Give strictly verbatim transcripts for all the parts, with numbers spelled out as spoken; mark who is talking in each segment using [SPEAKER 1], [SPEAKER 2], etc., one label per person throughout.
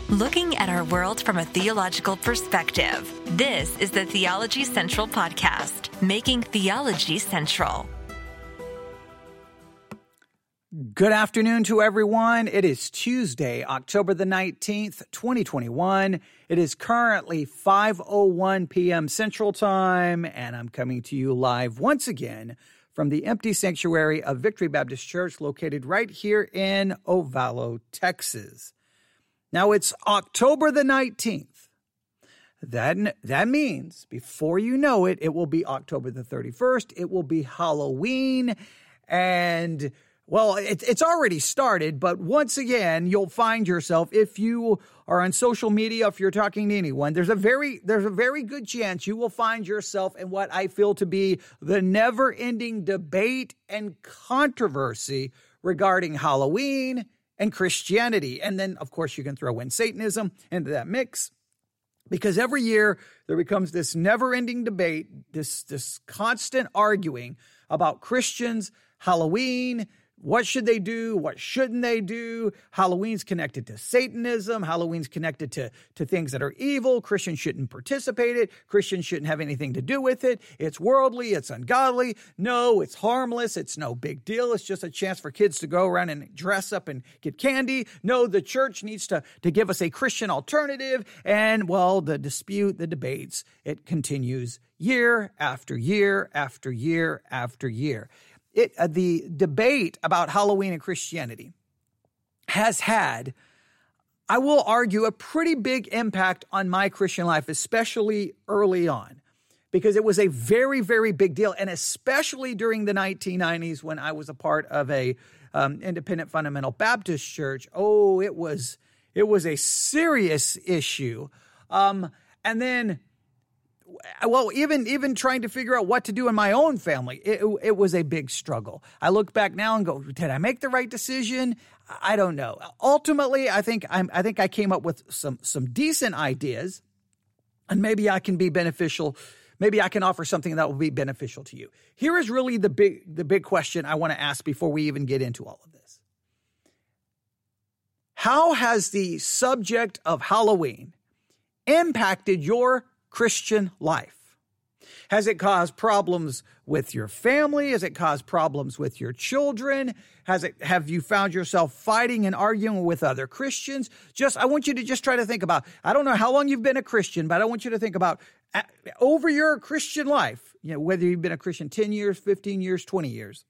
[SPEAKER 1] Looking at our world from a theological perspective, this is the Theology Central Podcast, making theology central.
[SPEAKER 2] Good afternoon to everyone. It is Tuesday, October the nineteenth, twenty twenty-one. It is currently five oh one p.m. Central Time, and I'm coming to you live once again from the empty sanctuary of Victory Baptist Church located right here in Ovalo, Texas. Now, it's October the nineteenth. That, that means before you know it, it will be October the thirty-first. It will be Halloween. And, well, it, it's already started. But once again, you'll find yourself, if you are on social media, if you're talking to anyone, there's a very, there's a very good chance you will find yourself in what I feel to be the never-ending debate and controversy regarding Halloween and Christianity. And then, of course, you can throw in Satanism into that mix, because every year there becomes this never-ending debate, this, this constant arguing about Christians, Halloween. What should they do? What shouldn't they do? Halloween's connected to Satanism. Halloween's connected to, to things that are evil. Christians shouldn't participate in it. Christians shouldn't have anything to do with it. It's worldly. It's ungodly. No, it's harmless. It's no big deal. It's just a chance for kids to go around and dress up and get candy. No, the church needs to, to give us a Christian alternative. And, well, the dispute, the debates, it continues year after year after year after year. It, uh, the debate about Halloween and Christianity has had, I will argue, a pretty big impact on my Christian life, especially early on, because it was a very, very big deal. And especially during the nineteen nineties when I was a part of a um, independent fundamental Baptist church. Oh, it was, it was a serious issue. Um, and then Well, even even trying to figure out what to do in my own family, it, it was a big struggle. I look back now and go, did I make the right decision? I don't know. Ultimately, I think I'm, I think I came up with some some decent ideas, and maybe I can be beneficial. Maybe I can offer something that will be beneficial to you. Here is really the big the big question I want to ask before we even get into all of this. How has the subject of Halloween impacted your Christian life? Has it caused problems with your family? Has it caused problems with your children? Has it, have you found yourself fighting and arguing with other Christians? Just, I want you to just try to think about, I don't know how long you've been a Christian, but I want you to think about uh, over your Christian life, you know, whether you've been a Christian ten years, fifteen years, twenty years.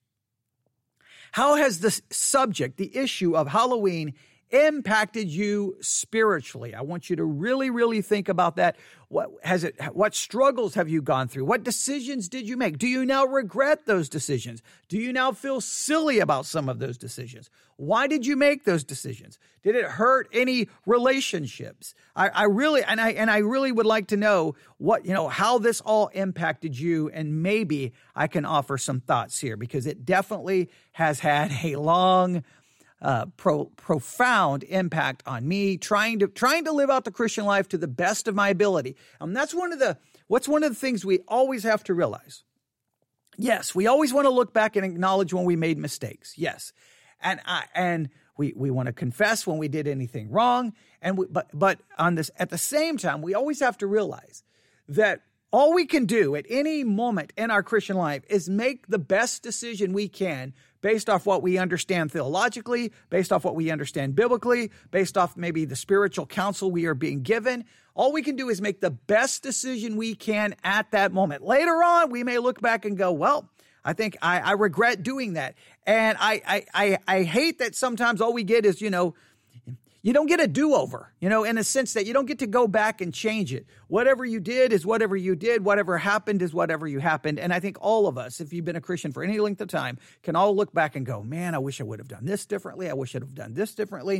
[SPEAKER 2] How has the subject, the issue of Halloween impacted you spiritually? I want you to really, really think about that. What has it, what struggles have you gone through? What decisions did you make? Do you now regret those decisions? Do you now feel silly about some of those decisions? Why did you make those decisions? Did it hurt any relationships? I, I really, and I, and I really would like to know what, you know, how this all impacted you. And maybe I can offer some thoughts here, because it definitely has had a long Uh, pro, profound impact on me, trying to trying to live out the Christian life to the best of my ability. And that's one of the what's one of the things we always have to realize. Yes, we always want to look back and acknowledge when we made mistakes. Yes, and I, and we we want to confess when we did anything wrong. And we, but but on this at the same time, we always have to realize that all we can do at any moment in our Christian life is make the best decision we can based off what we understand theologically, based off what we understand biblically, based off maybe the spiritual counsel we are being given. All we can do is make the best decision we can at that moment. Later on, we may look back and go, well, I think I, I regret doing that. And I, I, I, I hate that sometimes all we get is, you know, you don't get a do-over, you know, in a sense that you don't get to go back and change it. Whatever you did is whatever you did. Whatever happened is whatever you happened. And I think all of us, if you've been a Christian for any length of time, can all look back and go, man, I wish I would have done this differently. I wish I'd have done this differently.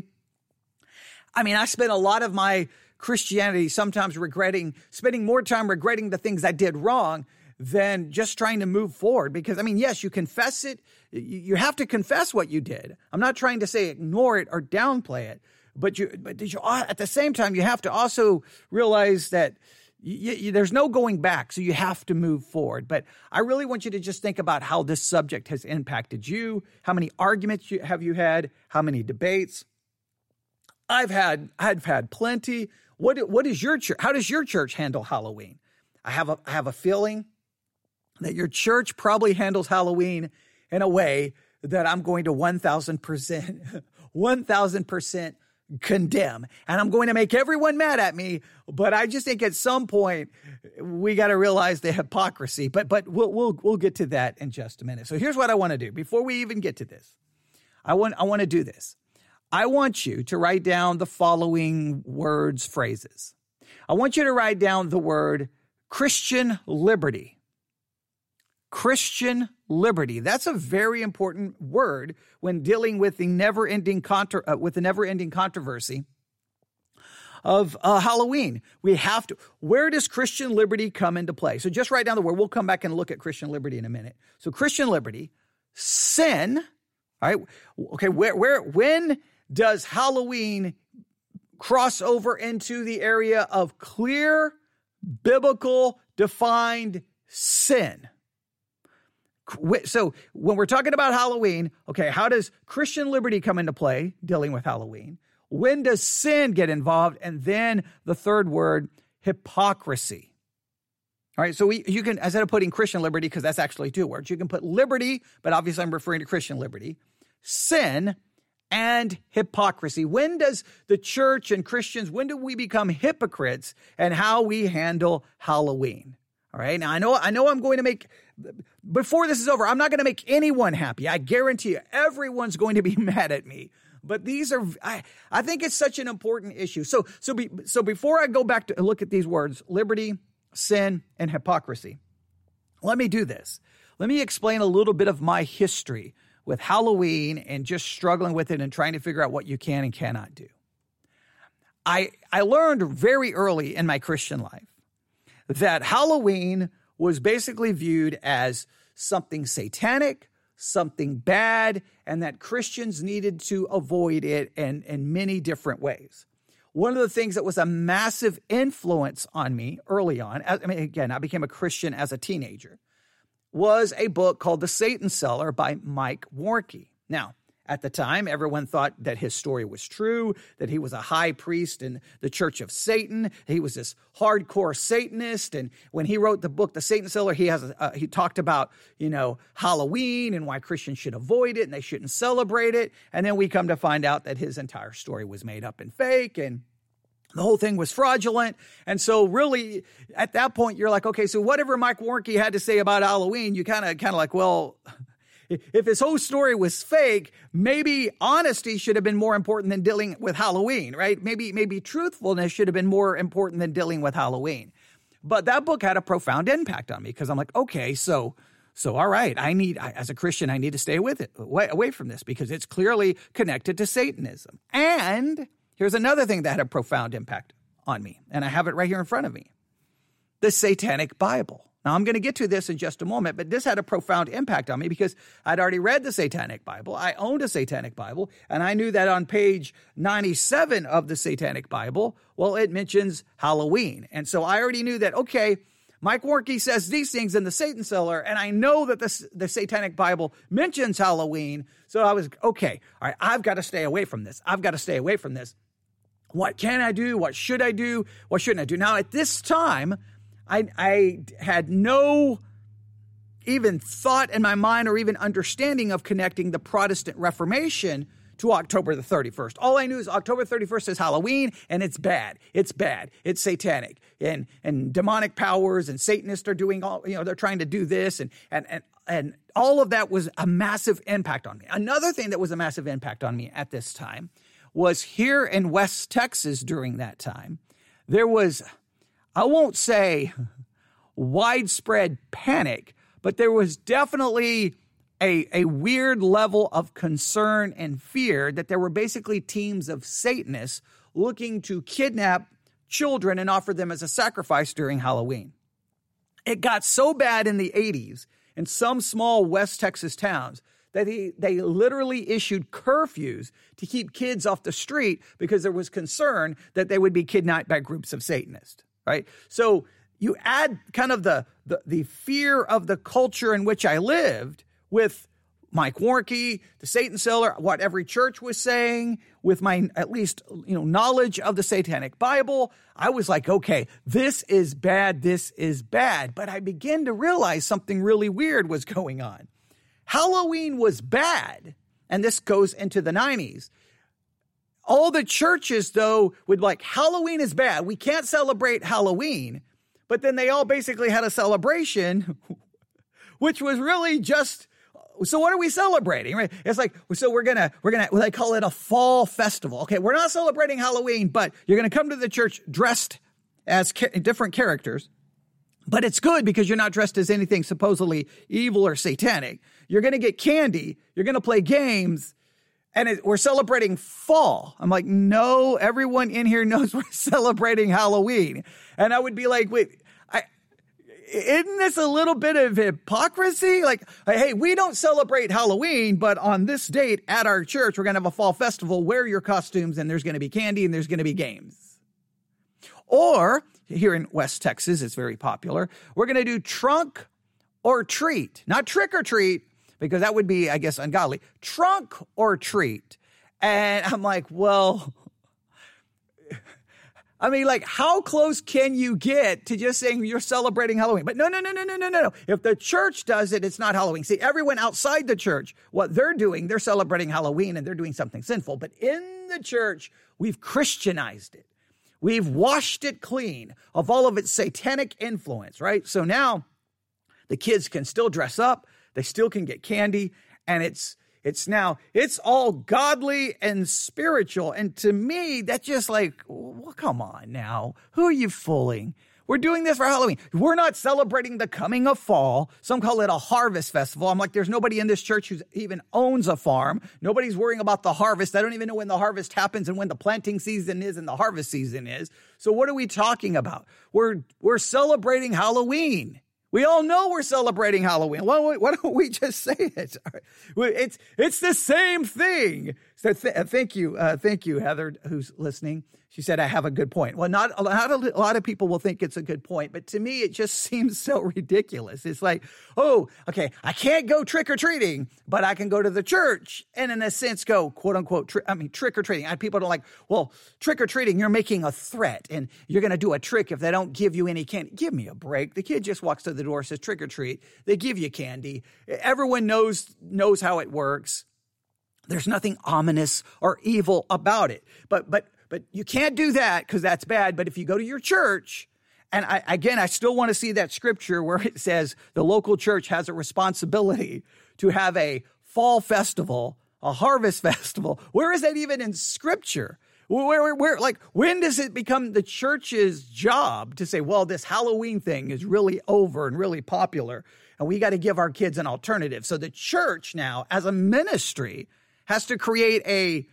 [SPEAKER 2] I mean, I spent a lot of my Christianity sometimes regretting, spending more time regretting the things I did wrong than just trying to move forward. Because, I mean, yes, you confess it. You have to confess what you did. I'm not trying to say ignore it or downplay it. But you, but you, at the same time, you have to also realize that you, you, there's no going back, so you have to move forward. But I really want you to just think about how this subject has impacted you. How many arguments you, have you had? How many debates? I've had, I've had plenty. What, what is your church? How does your church handle Halloween? I have a, I have a feeling that your church probably handles Halloween in a way that I'm going to one thousand percent, one thousand percent condemn. And I'm going to make everyone mad at me, but I just think at some point we got to realize the hypocrisy. But but we'll we'll we'll get to that in just a minute. So here's what I want to do before we even get to this. I want I want to do this. I want you to write down the following words, phrases. I want you to write down the word Christian liberty. Christian liberty. That's a very important word when dealing with the never-ending contra- uh, with the never-ending controversy of uh, Halloween. We have to. Where does Christian liberty come into play? So just write down the word. We'll come back and look at Christian liberty in a minute. So Christian liberty, sin. All right. Okay. Where? Where? When does Halloween cross over into the area of clear, biblical, defined sin? So when we're talking about Halloween, okay, how does Christian liberty come into play dealing with Halloween? When does sin get involved? And then the third word, hypocrisy. All right, so we, you can, instead of putting Christian liberty, because that's actually two words, you can put liberty, but obviously I'm referring to Christian liberty, sin, and hypocrisy. When does the church and Christians, when do we become hypocrites and how we handle Halloween? All right. Now I know, I know I'm going to make, before this is over, I'm not going to make anyone happy. I guarantee you everyone's going to be mad at me, but these are, I, I think it's such an important issue. So, so, be, so before I go back to look at these words, liberty, sin, and hypocrisy, let me do this. Let me explain a little bit of my history with Halloween and just struggling with it and trying to figure out what you can and cannot do. I, I learned very early in my Christian life that Halloween was basically viewed as something satanic, something bad, and that Christians needed to avoid it in, in many different ways. One of the things that was a massive influence on me early on, I mean, again, I became a Christian as a teenager, was a book called The Satan Seller by Mike Warnke. Now, at the time, everyone thought that his story was true, that he was a high priest in the Church of Satan. He was this hardcore Satanist. And when he wrote the book, The Satan Seller, he has a, uh, he talked about, you know, Halloween and why Christians should avoid it and they shouldn't celebrate it. And then we come to find out that his entire story was made up and fake and the whole thing was fraudulent. And so really, at that point, you're like, okay, so whatever Mike Warnke had to say about Halloween, you kind of kind of like, well, if his whole story was fake, maybe honesty should have been more important than dealing with Halloween, right? Maybe maybe truthfulness should have been more important than dealing with Halloween. But that book had a profound impact on me because I'm like, okay, so so all right, I need I, as a Christian, I need to stay with it, away, away from this because it's clearly connected to Satanism. And here's another thing that had a profound impact on me, and I have it right here in front of me: the Satanic Bible. Now, I'm going to get to this in just a moment, but this had a profound impact on me because I'd already read the Satanic Bible. I owned a Satanic Bible, and I knew that on page ninety-seven of the Satanic Bible, well, it mentions Halloween. And so I already knew that, okay, Mike Warnke says these things in the Satan Seller, and I know that the, the Satanic Bible mentions Halloween. So I was, okay, all right, I've got to stay away from this. I've got to stay away from this. What can I do? What should I do? What shouldn't I do? Now, at this time, I, I had no even thought in my mind or even understanding of connecting the Protestant Reformation to October the thirty-first. All I knew is October thirty-first is Halloween, and it's bad. It's bad. It's satanic. And and demonic powers and Satanists are doing all, you know, they're trying to do this. And, and, and, and all of that was a massive impact on me. Another thing that was a massive impact on me at this time was here in West Texas during that time, there was, I won't say widespread panic, but there was definitely a, a weird level of concern and fear that there were basically teams of Satanists looking to kidnap children and offer them as a sacrifice during Halloween. It got so bad in the eighties in some small West Texas towns that he, they literally issued curfews to keep kids off the street because there was concern that they would be kidnapped by groups of Satanists. Right? So you add kind of the, the the fear of the culture in which I lived with Mike Warnke, the Satan Seller, what every church was saying, with my at least, you know, knowledge of the Satanic Bible, I was like, okay, this is bad, this is bad. But I began to realize something really weird was going on. Halloween was bad, and this goes into the nineties. All the churches, though, would like, Halloween is bad. We can't celebrate Halloween. But then they all basically had a celebration, which was really just, so what are we celebrating? Right? It's like, so we're going to, we're going to, well, they call it a fall festival. Okay, we're not celebrating Halloween, but you're going to come to the church dressed as ca- different characters. But it's good because you're not dressed as anything supposedly evil or satanic. You're going to get candy. You're going to play games. And it, we're celebrating fall. I'm like, no, everyone in here knows we're celebrating Halloween. And I would be like, wait, I, isn't this a little bit of hypocrisy? Like, hey, we don't celebrate Halloween, but on this date at our church, we're going to have a fall festival. Wear your costumes, and there's going to be candy, and there's going to be games. Or here in West Texas, it's very popular. We're going to do trunk or treat, not trick or treat, because that would be, I guess, ungodly. Trunk or treat. And I'm like, well, I mean, like, how close can you get to just saying you're celebrating Halloween? But no, no, no, no, no, no, no, no. If the church does it, it's not Halloween. See, everyone outside the church, what they're doing, they're celebrating Halloween and they're doing something sinful. But in the church, we've Christianized it. We've washed it clean of all of its satanic influence, right? So now the kids can still dress up. They still can get candy, and it's it's now, it's all godly and spiritual. And to me, that's just like, well, come on now. Who are you fooling? We're doing this for Halloween. We're not celebrating the coming of fall. Some call it a harvest festival. I'm like, there's nobody in this church who even owns a farm. Nobody's worrying about the harvest. I don't even know when the harvest happens and when the planting season is and the harvest season is. So what are we talking about? We're we're celebrating Halloween. We all know we're celebrating Halloween. Why, why don't we just say it? It's it's the same thing. So th- thank you, uh, thank you, Heather, who's listening. She said, I have a good point. Well, not a lot, of, a lot of people will think it's a good point, but to me, it just seems so ridiculous. It's like, oh, okay, I can't go trick-or-treating, but I can go to the church and in a sense go, quote-unquote, tri- I mean, trick-or-treating. I, people don't like, well, trick-or-treating, you're making a threat, and you're going to do a trick if they don't give you any candy. Give me a break. The kid just walks to the door, says trick-or-treat. They give you candy. Everyone knows knows how it works. There's nothing ominous or evil about it. But but but you can't do that because that's bad. But if you go to your church, and I, again, I still want to see that scripture where it says the local church has a responsibility to have a fall festival, a harvest festival. Where is that even in scripture? Where, where, where, like, when does it become the church's job to say, well, this Halloween thing is really over and really popular, and we got to give our kids an alternative? So the church now, as a ministry, has to create a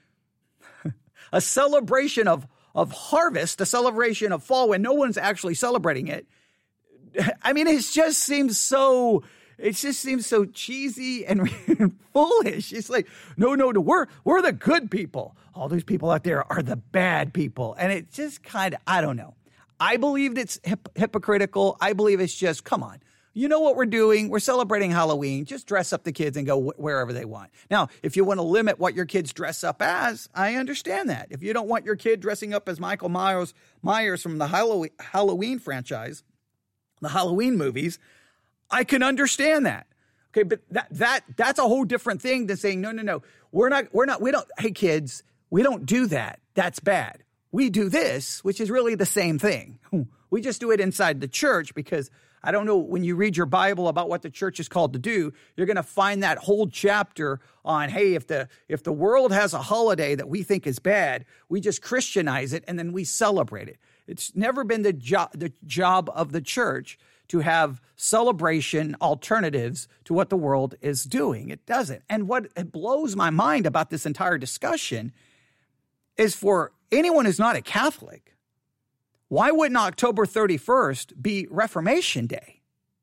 [SPEAKER 2] a celebration of, of harvest, a celebration of fall when no one's actually celebrating it. I mean, it just seems so, it just seems so cheesy and foolish. It's like, no, no, no, we're, we're the good people. All those people out there are the bad people. And it just kind of, I don't know. I believe it's hip- hypocritical. I believe it's just, come on. You know what we're doing? We're celebrating Halloween. Just dress up the kids and go wh- wherever they want. Now, if you want to limit what your kids dress up as, I understand that. If you don't want your kid dressing up as Michael Myers, Myers from the Halloween, Halloween franchise, the Halloween movies, I can understand that. Okay, but that that that's a whole different thing than saying, no, no, no, we're not, we're not, we don't, hey kids, we don't do that. That's bad. We do this, which is really the same thing. We just do it inside the church because I don't know, when you read your Bible about what the church is called to do, you're going to find that whole chapter on, hey, if the if the world has a holiday that we think is bad, we just Christianize it and then we celebrate it. It's never been the job the job of the church to have celebration alternatives to what the world is doing. It doesn't. And what it blows my mind about this entire discussion is for anyone who's not a Catholic, why wouldn't October thirty-first be Reformation Day?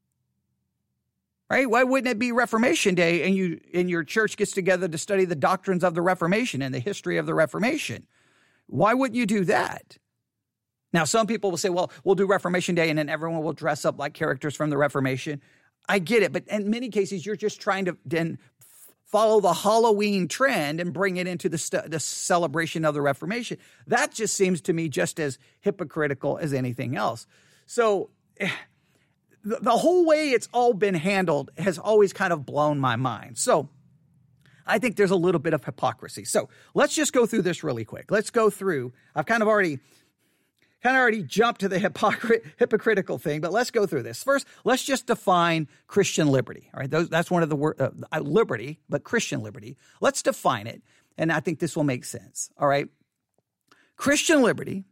[SPEAKER 2] Right? Why wouldn't it be Reformation Day and you and your church gets together to study the doctrines of the Reformation and the history of the Reformation? Why wouldn't you do that? Now, some people will say, well, we'll do Reformation Day and then everyone will dress up like characters from the Reformation. I get it, but in many cases, you're just trying to then follow the Halloween trend and bring it into the, st- the celebration of the Reformation. That just seems to me just as hypocritical as anything else. So the, the whole way it's all been handled has always kind of blown my mind. So I think there's a little bit of hypocrisy. So let's just go through this really quick. Let's go through. I've kind of already kind of already jumped to the hypocrit- hypocritical thing, but let's go through this. First, let's just define Christian liberty. All right, Those, that's one of the words, uh, liberty, but Christian liberty. Let's define it, and I think this will make sense. All right, Christian liberty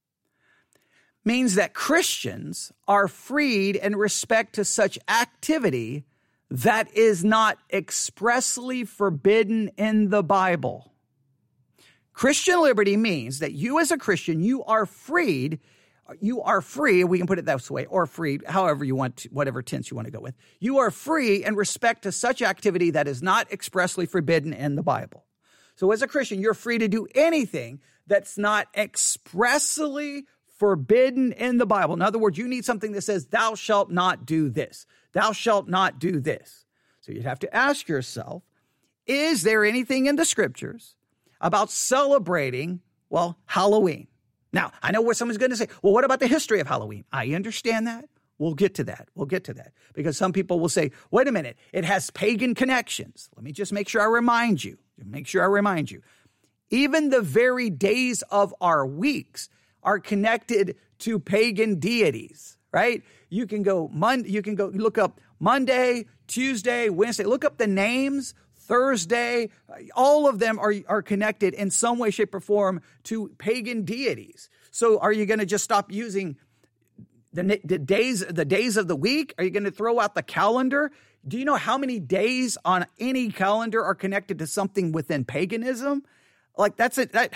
[SPEAKER 2] means that Christians are freed in respect to such activity that is not expressly forbidden in the Bible. Christian liberty means that you as a Christian, you are freed, you are free, we can put it this way, or freed, however you want to, whatever tense you want to go with. You are free in respect to such activity that is not expressly forbidden in the Bible. So as a Christian, you're free to do anything that's not expressly forbidden in the Bible. In other words, you need something that says, thou shalt not do this. Thou shalt not do this. So you'd have to ask yourself, is there anything in the scriptures about celebrating, well, Halloween? Now, I know what someone's going to say, well, what about the history of Halloween? I understand that. We'll get to that. We'll get to that. Because some people will say, wait a minute, it has pagan connections. Let me just make sure I remind you. Make sure I remind you. Even the very days of our weeks are connected to pagan deities, right? You can go Monday, you can go look up Monday, Tuesday, Wednesday, look up the names, Thursday, all of them are, are connected in some way, shape, or form to pagan deities. So are you going to just stop using the, the days, the days of the week? Are you going to throw out the calendar? Do you know how many days on any calendar are connected to something within paganism? Like that's it. That,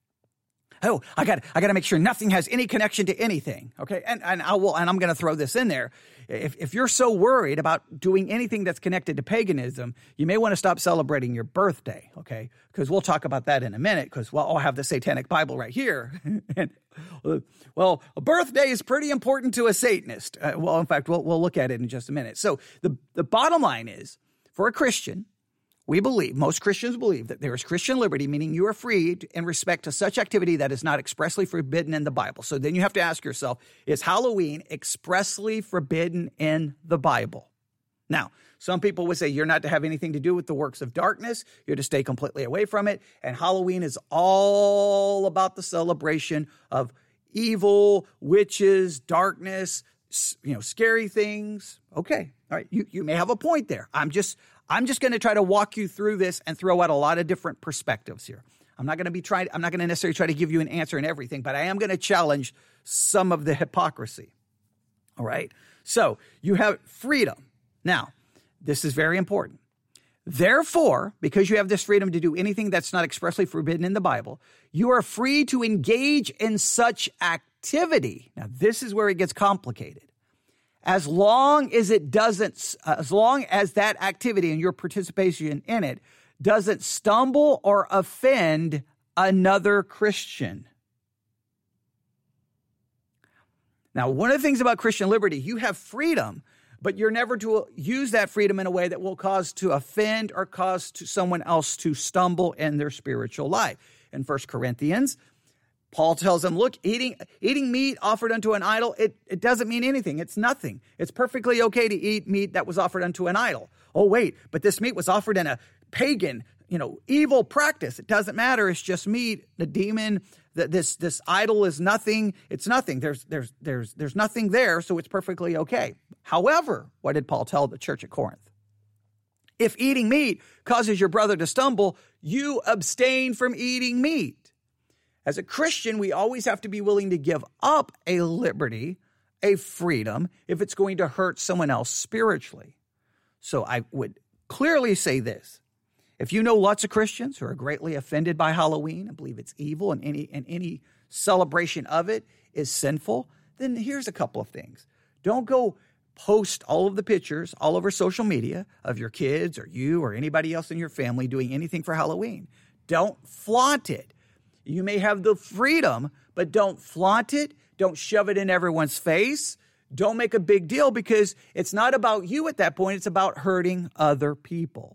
[SPEAKER 2] oh, I got I got to make sure nothing has any connection to anything. Okay, and and I will, and I'm going to throw this in there. If if you're so worried about doing anything that's connected to paganism, you may want to stop celebrating your birthday. Okay, because we'll talk about that in a minute. Because well, I'll have the Satanic Bible right here. and, well, a birthday is pretty important to a Satanist. Uh, well, in fact, we'll we'll look at it in just a minute. So the the bottom line is, for a Christian, we believe, most Christians believe, that there is Christian liberty, meaning you are free in respect to such activity that is not expressly forbidden in the Bible. So then you have to ask yourself, is Halloween expressly forbidden in the Bible? Now, some people would say you're not to have anything to do with the works of darkness. You're to stay completely away from it. And Halloween is all about the celebration of evil, witches, darkness, you know, scary things. Okay. All right. You, you may have a point there. I'm just... I'm just going to try to walk you through this and throw out a lot of different perspectives here. I'm not going to be trying, I'm not going to necessarily try to give you an answer in everything, but I am going to challenge some of the hypocrisy. All right. So you have freedom. Now, this is very important. Therefore, because you have this freedom to do anything that's not expressly forbidden in the Bible, you are free to engage in such activity. Now, this is where it gets complicated. As long as it doesn't, as long as that activity and your participation in it doesn't stumble or offend another Christian. Now, one of the things about Christian liberty, you have freedom, but you're never to use that freedom in a way that will cause to offend or cause to someone else to stumble in their spiritual life. In First Corinthians, Paul tells them, look, eating eating meat offered unto an idol, it, it doesn't mean anything. It's nothing. It's perfectly okay to eat meat that was offered unto an idol. Oh, wait, but this meat was offered in a pagan, you know, evil practice. It doesn't matter. It's just meat. The demon, the, this this idol is nothing. It's nothing. There's there's there's there's nothing there, so it's perfectly okay. However, what did Paul tell the church at Corinth? If eating meat causes your brother to stumble, you abstain from eating meat. As a Christian, we always have to be willing to give up a liberty, a freedom, if it's going to hurt someone else spiritually. So I would clearly say this. If you know lots of Christians who are greatly offended by Halloween and believe it's evil and any, and any celebration of it is sinful, then here's a couple of things. Don't go post all of the pictures all over social media of your kids or you or anybody else in your family doing anything for Halloween. Don't flaunt it. You may have the freedom, but don't flaunt it. Don't shove it in everyone's face. Don't make a big deal because it's not about you at that point. It's about hurting other people.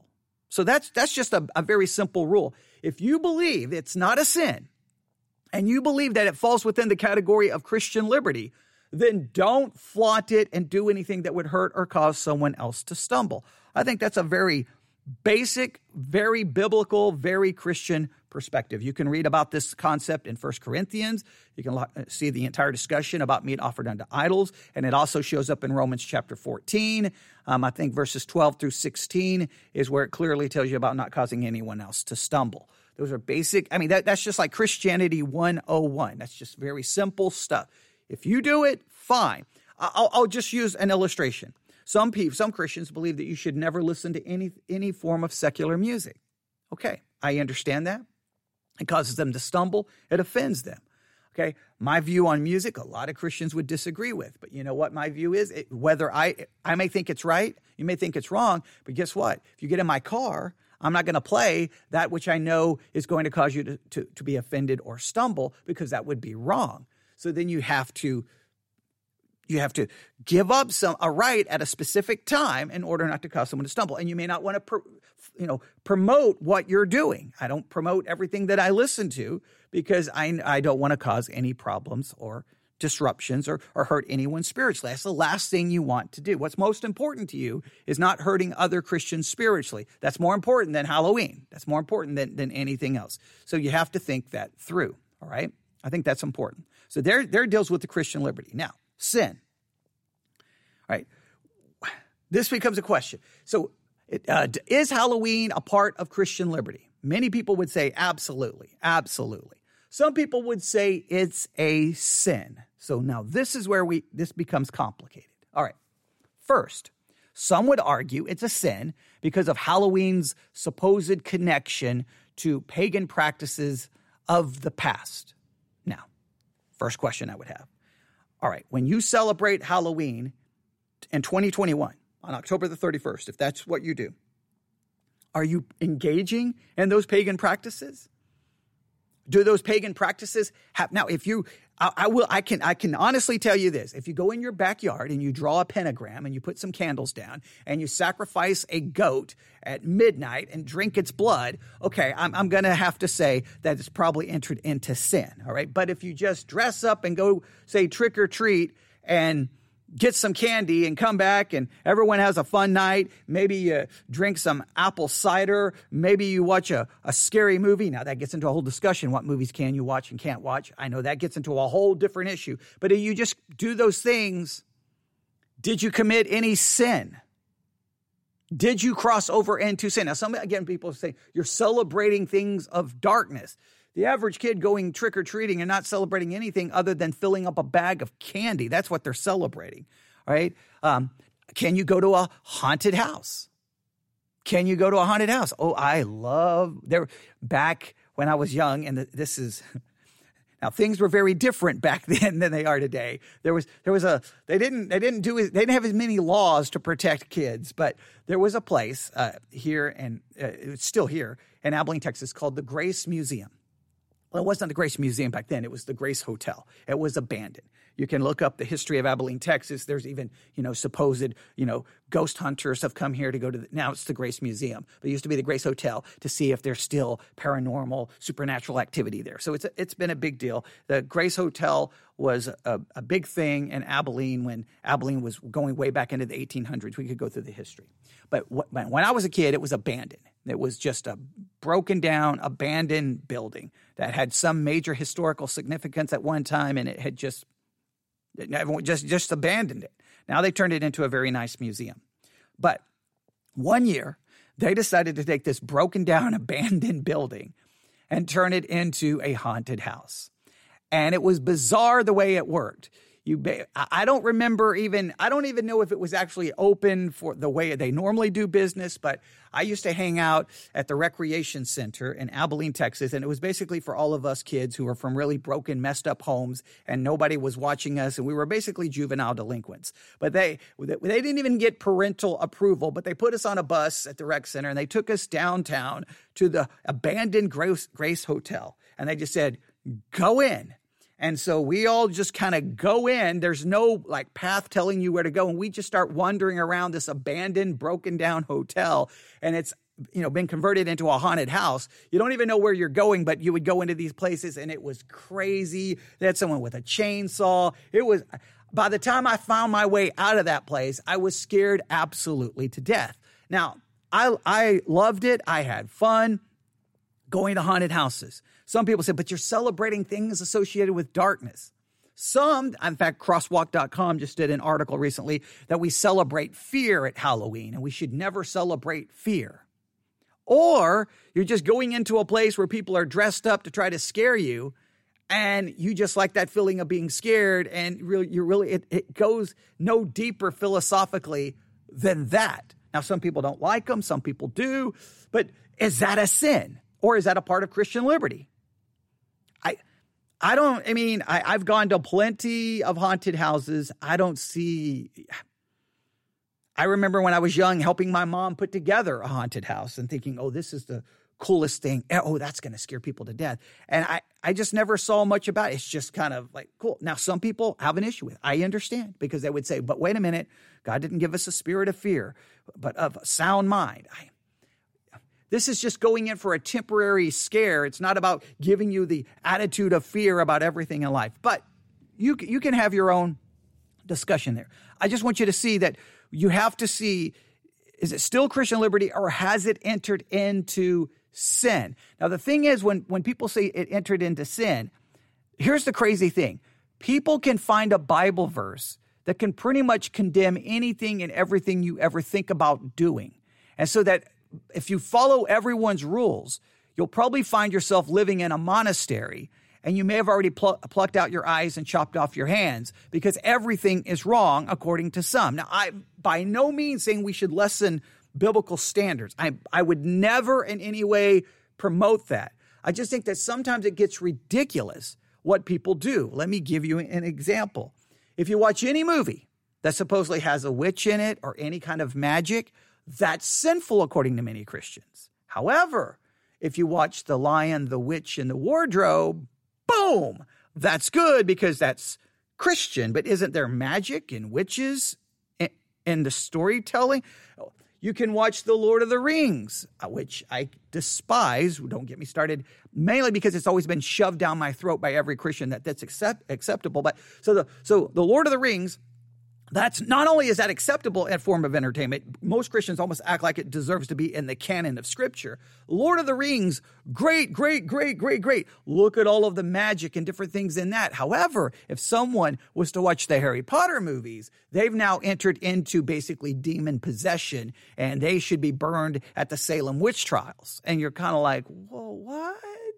[SPEAKER 2] So that's that's just a, a very simple rule. If you believe it's not a sin, and you believe that it falls within the category of Christian liberty, then don't flaunt it and do anything that would hurt or cause someone else to stumble. I think that's a very basic, very biblical, very Christian perspective. You can read about this concept in First Corinthians. You can see the entire discussion about meat offered unto idols, and it also shows up in Romans chapter fourteen. Um, I think verses twelve through sixteen is where it clearly tells you about not causing anyone else to stumble. Those are basic. I mean, that, that's just like Christianity one oh one. That's just very simple stuff. If you do it, fine. I'll, I'll just use an illustration. Some people, some Christians believe that you should never listen to any any form of secular music. Okay, I understand that. It causes them to stumble. It offends them. Okay, my view on music, a lot of Christians would disagree with. But you know what my view is? It, whether I I may think it's right, you may think it's wrong, but guess what? If you get in my car, I'm not going to play that which I know is going to cause you to, to, to be offended or stumble, because that would be wrong. So then you have to You have to give up some a right at a specific time in order not to cause someone to stumble. And you may not want to, pro, you know, promote what you're doing. I don't promote everything that I listen to because I, I don't want to cause any problems or disruptions or, or hurt anyone spiritually. That's the last thing you want to do. What's most important to you is not hurting other Christians spiritually. That's more important than Halloween. That's more important than, than anything else. So you have to think that through, all right? I think that's important. So there, there deals with the Christian liberty. Now, sin. All right. This becomes a question. So it, uh, is Halloween a part of Christian liberty? Many people would say absolutely, absolutely. Some people would say it's a sin. So now this is where we this becomes complicated. All right. First, some would argue it's a sin because of Halloween's supposed connection to pagan practices of the past. Now, first question I would have. All right, when you celebrate Halloween in twenty twenty-one, on October the thirty-first, if that's what you do, are you engaging in those pagan practices? Do those pagan practices have, now if you, I, I will, I can, I can honestly tell you this. If you go in your backyard and you draw a pentagram and you put some candles down and you sacrifice a goat at midnight and drink its blood, okay, I'm, I'm going to have to say that it's probably entered into sin. All right. But if you just dress up and go say trick or treat and get some candy and come back and everyone has a fun night. Maybe you drink some apple cider. Maybe you watch a, a scary movie. Now that gets into a whole discussion. What movies can you watch and can't watch? I know that gets into a whole different issue. But if you just do those things, did you commit any sin? Did you cross over into sin? Now, some, again, people say you're celebrating things of darkness. The average kid going trick-or-treating and not celebrating anything other than filling up a bag of candy. That's what they're celebrating, all right? Um, can you go to a haunted house? Can you go to a haunted house? Oh, I love, there. Back when I was young, and the, this is, now things were very different back then than they are today. There was, there was a, they didn't, they didn't do, they didn't have as many laws to protect kids, but there was a place uh, here, and uh, it's still here in Abilene, Texas, called the Grace Museum. Well, it wasn't the Grace Museum back then. It was the Grace Hotel. It was abandoned. You can look up the history of Abilene, Texas. There's even, you know, supposed, you know, ghost hunters have come here to go to, the, now it's the Grace Museum. But it used to be the Grace Hotel to see if there's still paranormal, supernatural activity there. So it's a, it's been a big deal. The Grace Hotel was a, a big thing in Abilene when Abilene was going way back into the eighteen hundreds. We could go through the history. But wh- when I was a kid, it was abandoned. It was just a broken down, abandoned building that had some major historical significance at one time, and it had just everyone just, just abandoned it. Now they turned it into a very nice museum. But one year, they decided to take this broken down, abandoned building and turn it into a haunted house. And it was bizarre the way it worked. You, I don't remember even, I don't even know if it was actually open for the way they normally do business, but I used to hang out at the Recreation Center in Abilene, Texas, and it was basically for all of us kids who were from really broken, messed up homes, and nobody was watching us, and we were basically juvenile delinquents. But they, they didn't even get parental approval, but they put us on a bus at the rec center, and they took us downtown to the abandoned Grace, Grace Hotel, and they just said, go in. And so we all just kind of go in. There's no like path telling you where to go. And we just start wandering around this abandoned, broken down hotel. And it's you know, been converted into a haunted house. You don't even know where you're going, but you would go into these places and it was crazy. They had someone with a chainsaw. It was, by the time I found my way out of that place, I was scared absolutely to death. Now, I, I loved it. I had fun going to haunted houses. Some people say, but you're celebrating things associated with darkness. Some, in fact, crosswalk dot com just did an article recently that we celebrate fear at Halloween and we should never celebrate fear. Or you're just going into a place where people are dressed up to try to scare you and you just like that feeling of being scared and really, you're really, it, it goes no deeper philosophically than that. Now, some people don't like them, some people do, but is that a sin or is that a part of Christian liberty? I I don't, I mean, I, I've gone to plenty of haunted houses. I don't see, I remember when I was young helping my mom put together a haunted house and thinking, oh, this is the coolest thing. Oh, that's going to scare people to death. And I, I just never saw much about it. It's just kind of like, cool. Now, some people have an issue with it. I understand because they would say, but wait a minute, God didn't give us a spirit of fear, but of a sound mind. I, This is just going in for a temporary scare. It's not about giving you the attitude of fear about everything in life. But you, you can have your own discussion there. I just want you to see that you have to see, is it still Christian liberty or has it entered into sin? Now, the thing is, when, when people say it entered into sin, here's the crazy thing. People can find a Bible verse that can pretty much condemn anything and everything you ever think about doing. And so that if you follow everyone's rules, you'll probably find yourself living in a monastery and you may have already pl- plucked out your eyes and chopped off your hands because everything is wrong according to some. Now, I by no means saying we should lessen biblical standards. I, I would never in any way promote that. I just think that sometimes it gets ridiculous what people do. Let me give you an example. If you watch any movie that supposedly has a witch in it or any kind of magic, that's sinful according to many Christians. However, if you watch The Lion, the Witch, and the Wardrobe, boom, that's good because that's Christian. But isn't there magic and witches in the storytelling? You can watch The Lord of the Rings, which I despise. Don't get me started, mainly because it's always been shoved down my throat by every Christian that that's accept, acceptable. But so the so the Lord of the Rings, that's not only is that acceptable a form of entertainment, most Christians almost act like it deserves to be in the canon of Scripture. Lord of the Rings, great, great, great, great, great. Look at all of the magic and different things in that. However, if someone was to watch the Harry Potter movies, they've now entered into basically demon possession, and they should be burned at the Salem witch trials. And you're kind of like, whoa, what?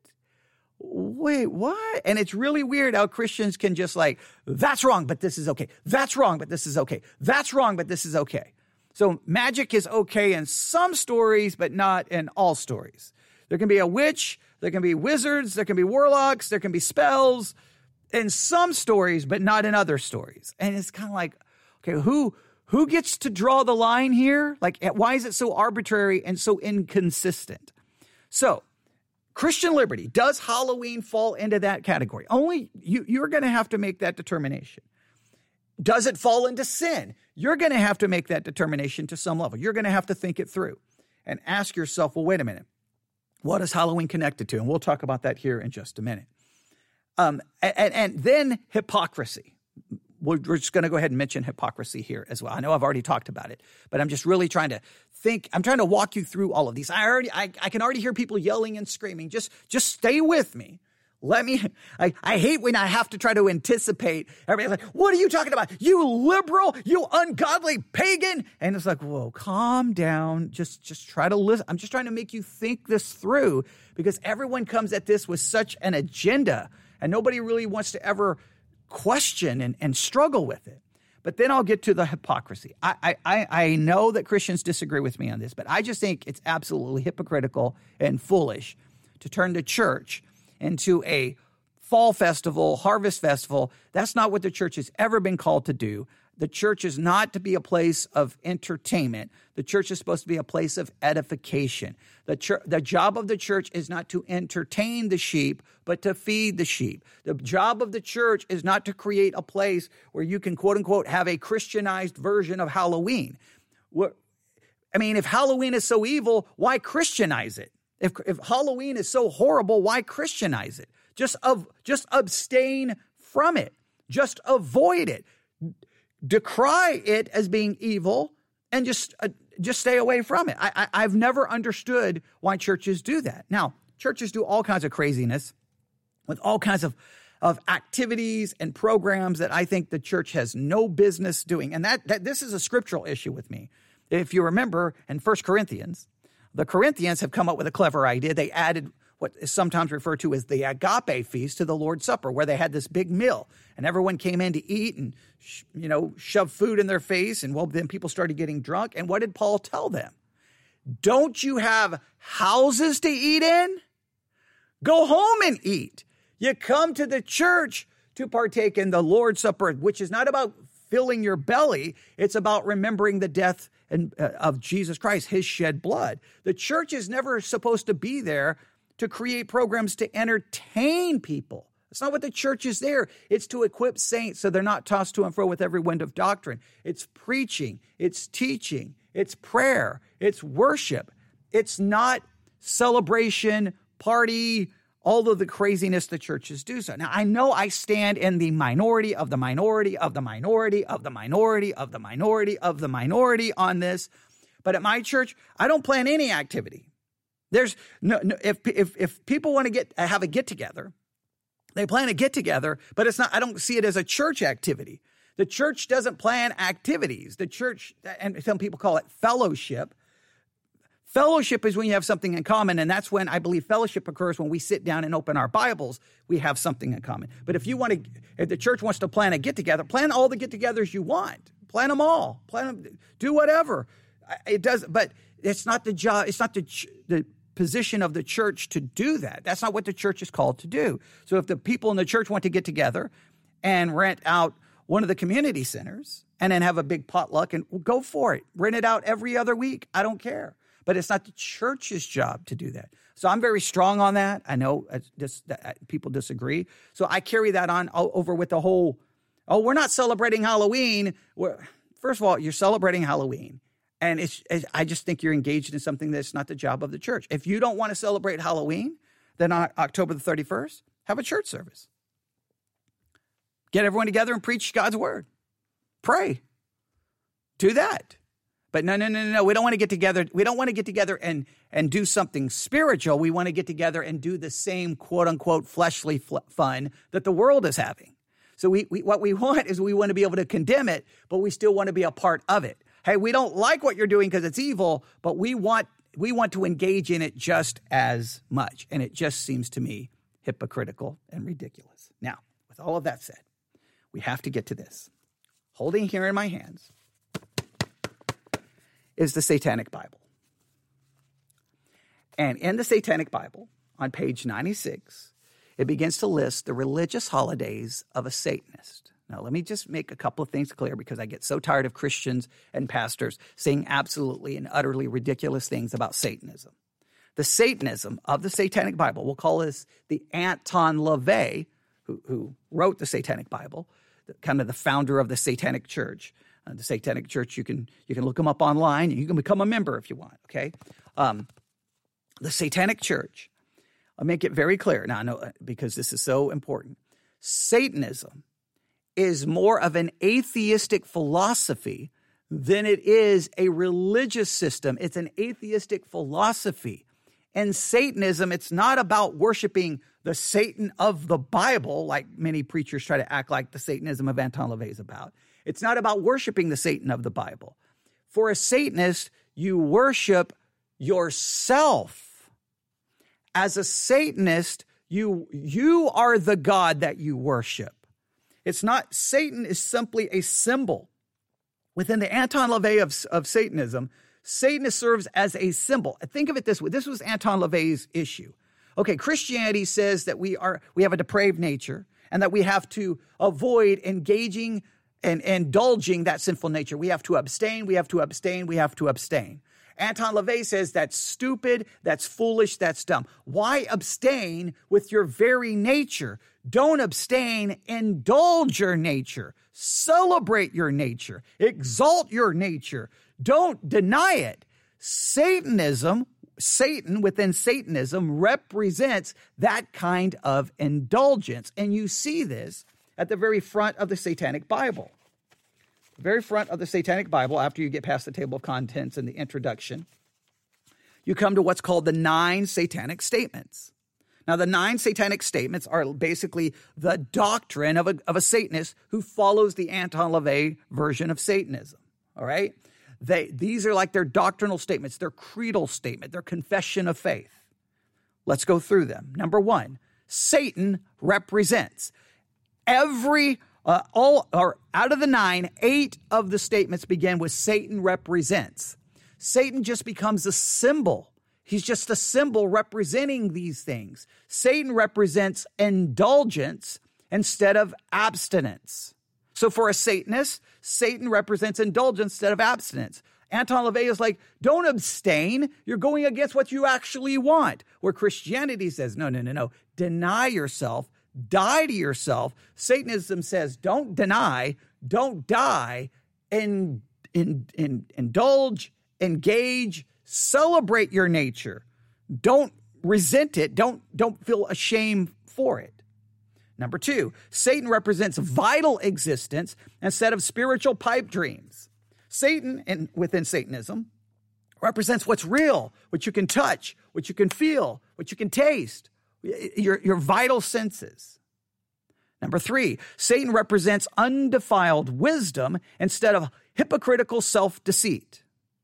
[SPEAKER 2] Wait, what? And it's really weird how Christians can just like, that's wrong, but this is okay. That's wrong, but this is okay. That's wrong, but this is okay. So magic is okay in some stories, but not in all stories. There can be a witch, there can be wizards, there can be warlocks, there can be spells in some stories, but not in other stories. And it's kind of like, okay, who who gets to draw the line here? Like, why is it so arbitrary and so inconsistent? So, Christian liberty, does Halloween fall into that category? Only you, you're going to have to make that determination. Does it fall into sin? You're going to have to make that determination to some level. You're going to have to think it through and ask yourself, well, wait a minute. What is Halloween connected to? And we'll talk about that here in just a minute. Um, and, and then hypocrisy. We're just going to go ahead and mention hypocrisy here as well. I know I've already talked about it, but I'm just really trying to think. I'm trying to walk you through all of these. I already, I, I can already hear people yelling and screaming. Just, just stay with me. Let me, I, I hate when I have to try to anticipate. Everybody's like, what are you talking about? You liberal, you ungodly pagan. And it's like, whoa, calm down. Just, just try to listen. I'm just trying to make you think this through because everyone comes at this with such an agenda and nobody really wants to ever question and, and struggle with it. But then I'll get to the hypocrisy. I, I, I know that Christians disagree with me on this, but I just think it's absolutely hypocritical and foolish to turn the church into a fall festival, harvest festival. That's not what the church has ever been called to do. The church is not to be a place of entertainment. The church is supposed to be a place of edification. The, church, the job of the church is not to entertain the sheep, but to feed the sheep. The job of the church is not to create a place where you can, quote unquote, have a Christianized version of Halloween. What, I mean, if Halloween is so evil, why Christianize it? If, if Halloween is so horrible, why Christianize it? Just, of, just abstain from it. Just avoid it. Decry it as being evil and just uh, just stay away from it. I, I, I've never understood why churches do that. Now, churches do all kinds of craziness with all kinds of, of activities and programs that I think the church has no business doing. And that, that this is a scriptural issue with me. If you remember in First Corinthians, the Corinthians have come up with a clever idea. They added what is sometimes referred to as the agape feast to the Lord's Supper, where they had this big meal and everyone came in to eat and, you know, shove food in their face. And well, then people started getting drunk. And what did Paul tell them? Don't you have houses to eat in? Go home and eat. You come to the church to partake in the Lord's Supper, which is not about filling your belly. It's about remembering the death and, uh, of Jesus Christ, his shed blood. The church is never supposed to be there to create programs to entertain people. It's not what the church is there. It's to equip saints so they're not tossed to and fro with every wind of doctrine. It's preaching. It's teaching. It's prayer. It's worship. It's not celebration, party, all of the craziness the churches do. So now I know I stand in the minority of the minority of the minority of the minority of the minority of the minority on this. But at my church, I don't plan any activity. There's no, no if, if, if people want to get, have a get together, they plan a get together, but it's not, I don't see it as a church activity. The church doesn't plan activities. The church, and some people call it fellowship. Fellowship is when you have something in common, and that's when I believe fellowship occurs when we sit down and open our Bibles. We have something in common. But if you want to, if the church wants to plan a get-together, plan all the get-togethers you want. Plan them all. Plan them. Do whatever. It does, but it's not the job. It's not the the position of the church to do that. That's not what the church is called to do. So if the people in the church want to get together and rent out one of the community centers and then have a big potluck, and go for it. Rent it out every other week. I don't care. But it's not the church's job to do that. So I'm very strong on that. I know this, that people disagree. So I carry that on over with the whole, oh, we're not celebrating Halloween. We're, first of all, you're celebrating Halloween. And it's, it's, I just think you're engaged in something that's not the job of the church. If you don't want to celebrate Halloween, then on October the thirty-first, have a church service. Get everyone together and preach God's word. Pray. Do that. But no, no, no, no, no. We don't want to get together. We don't want to get together and, and do something spiritual. We want to get together and do the same quote unquote fleshly fl- fun that the world is having. So we, we what we want is we want to be able to condemn it, but we still want to be a part of it. Hey, we don't like what you're doing because it's evil, but we want we want to engage in it just as much. And it just seems to me hypocritical and ridiculous. Now, with all of that said, we have to get to this. Holding here in my hands is the Satanic Bible. And in the Satanic Bible, on page ninety-six, it begins to list the religious holidays of a Satanist. Now, let me just make a couple of things clear because I get so tired of Christians and pastors saying absolutely and utterly ridiculous things about Satanism. The Satanism of the Satanic Bible, we'll call this the Anton LaVey, who, who wrote the Satanic Bible, the, kind of the founder of the Satanic Church. Uh, the Satanic Church, you can you can look them up online. You can become a member if you want, okay? Um, the Satanic Church, I'll make it very clear. Now, I know because this is so important. Satanism is more of an atheistic philosophy than it is a religious system. It's an atheistic philosophy. In Satanism, it's not about worshiping the Satan of the Bible, like many preachers try to act like the Satanism of Anton LaVey is about. It's not about worshiping the Satan of the Bible. For a Satanist, you worship yourself. As a Satanist, you, you are the God that you worship. It's not, Satan is simply a symbol. Within the Anton LaVey of, of Satanism, Satan serves as a symbol. Think of it this way. This was Anton LaVey's issue. Okay, Christianity says that we are we have a depraved nature and that we have to avoid engaging and indulging that sinful nature. We have to abstain, we have to abstain, we have to abstain. Anton LaVey says that's stupid, that's foolish, that's dumb. Why abstain with your very nature? Don't abstain, indulge your nature, celebrate your nature, exalt your nature. Don't deny it. Satanism, Satan within Satanism represents that kind of indulgence. And you see this at the very front of the Satanic Bible. The very front of the Satanic Bible, after you get past the table of contents and the introduction, you come to what's called the nine satanic statements. Now, the nine satanic statements are basically the doctrine of a, of a Satanist who follows the Anton LaVey version of Satanism, all right? They, these are like their doctrinal statements, their creedal statement, their confession of faith. Let's go through them. Number one, Satan represents. Every, uh, all, or out of the nine, eight of the statements begin with Satan represents. Satan just becomes a symbol. He's just a symbol representing these things. Satan represents indulgence instead of abstinence. So for a Satanist, Satan represents indulgence instead of abstinence. Anton LaVey is like, don't abstain. You're going against what you actually want. Where Christianity says, no, no, no, no. Deny yourself. Die to yourself. Satanism says, don't deny. Don't die. And in, in, indulge. Engage, celebrate your nature. Don't resent it. Don't, don't feel ashamed for it. Number two, Satan represents vital existence instead of spiritual pipe dreams. Satan, and within Satanism, represents what's real, what you can touch, what you can feel, what you can taste, your, your vital senses. Number three, Satan represents undefiled wisdom instead of hypocritical self-deceit.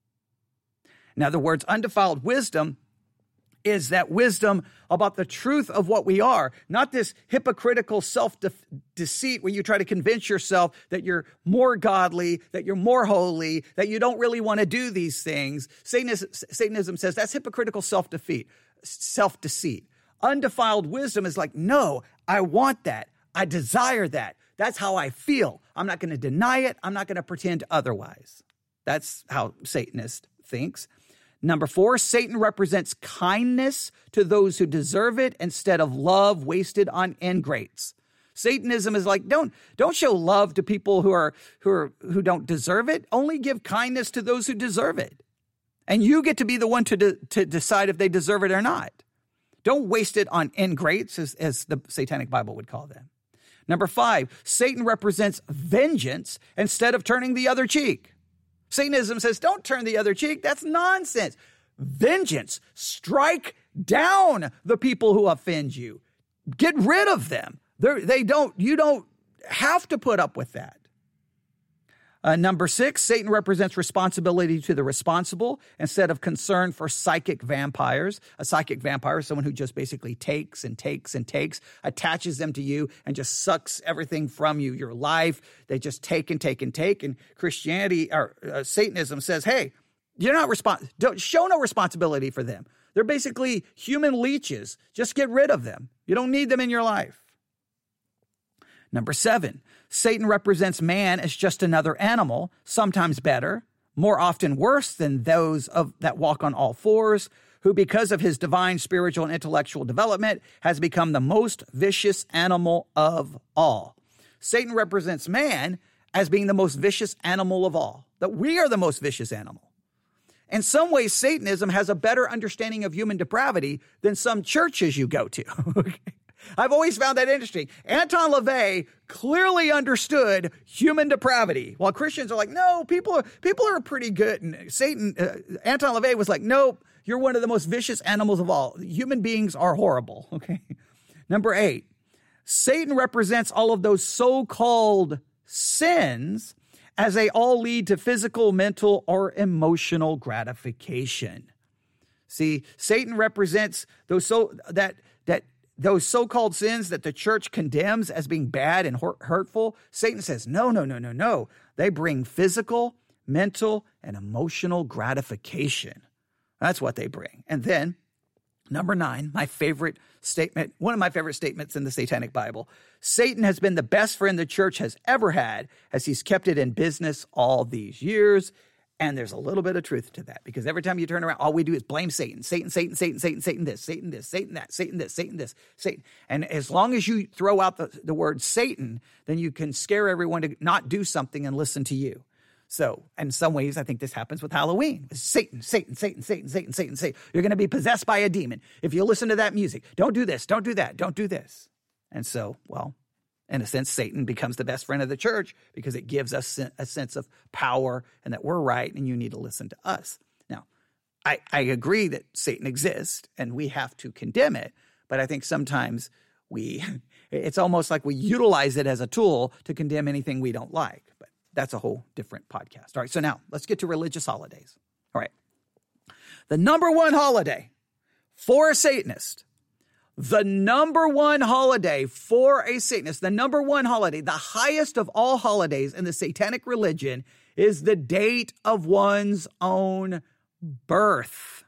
[SPEAKER 2] Now, the words undefiled wisdom is that wisdom about the truth of what we are, not this hypocritical self-deceit where you try to convince yourself that you're more godly, that you're more holy, that you don't really want to do these things. Satanism, Satanism says that's hypocritical self-defeat, self-deceit. Undefiled wisdom is like, no, I want that. I desire that. That's how I feel. I'm not going to deny it. I'm not going to pretend otherwise. That's how Satanist thinks. Number four, Satan represents kindness to those who deserve it instead of love wasted on ingrates. Satanism is like, don't, don't show love to people who are, who are, who don't deserve it. Only give kindness to those who deserve it. And you get to be the one to, de- to decide if they deserve it or not. Don't waste it on ingrates, as, as the Satanic Bible would call them. Number five, Satan represents vengeance instead of turning the other cheek. Satanism says, don't turn the other cheek. That's nonsense. Vengeance. Strike down the people who offend you. Get rid of them. They're, they don't, you don't have to put up with that. Uh, number six, Satan represents responsibility to the responsible instead of concern for psychic vampires. A psychic vampire is someone who just basically takes and takes and takes, attaches them to you and just sucks everything from you, your life. They just take and take and take. And Christianity or uh, Satanism says, hey, you're not respons- don't show no responsibility for them. They're basically human leeches. Just get rid of them. You don't need them in your life. Number seven, Satan represents man as just another animal, sometimes better, more often worse than those of that walk on all fours, who because of his divine spiritual and intellectual development has become the most vicious animal of all. Satan represents man as being the most vicious animal of all, that we are the most vicious animal. In some ways, Satanism has a better understanding of human depravity than some churches you go to. I've always found that interesting. Anton LaVey clearly understood human depravity, while Christians are like, no, people are, people are pretty good. And Satan, uh, Anton LaVey was like, nope, you're one of the most vicious animals of all. Human beings are horrible. Okay. Number eight, Satan represents all of those so-called sins as they all lead to physical, mental, or emotional gratification. See, Satan represents those so that that those so-called sins that the church condemns as being bad and hurtful. Satan says, no, no, no, no, no. They bring physical, mental, and emotional gratification. That's what they bring. And then, number nine, my favorite statement, one of my favorite statements in the Satanic Bible. Satan has been the best friend the church has ever had as he's kept it in business all these years. And there's a little bit of truth to that, because every time you turn around, all we do is blame Satan. Satan, Satan, Satan, Satan, Satan this, Satan this, Satan that, Satan this, Satan this, Satan. And as long as you throw out the, the word Satan, then you can scare everyone to not do something and listen to you. So in some ways, I think this happens with Halloween. Satan, Satan, Satan, Satan, Satan, Satan, Satan. You're going to be possessed by a demon. If you listen to that music, don't do this, don't do that, don't do this. And so, well, in a sense, Satan becomes the best friend of the church because it gives us a sense of power and that we're right and you need to listen to us. Now, I, I agree that Satan exists and we have to condemn it, but I think sometimes we, it's almost like we utilize it as a tool to condemn anything we don't like. But that's a whole different podcast. All right, so now let's get to religious holidays. All right. The number one holiday for a Satanist, the number one holiday for a Satanist, the number one holiday, the highest of all holidays in the satanic religion is the date of one's own birth.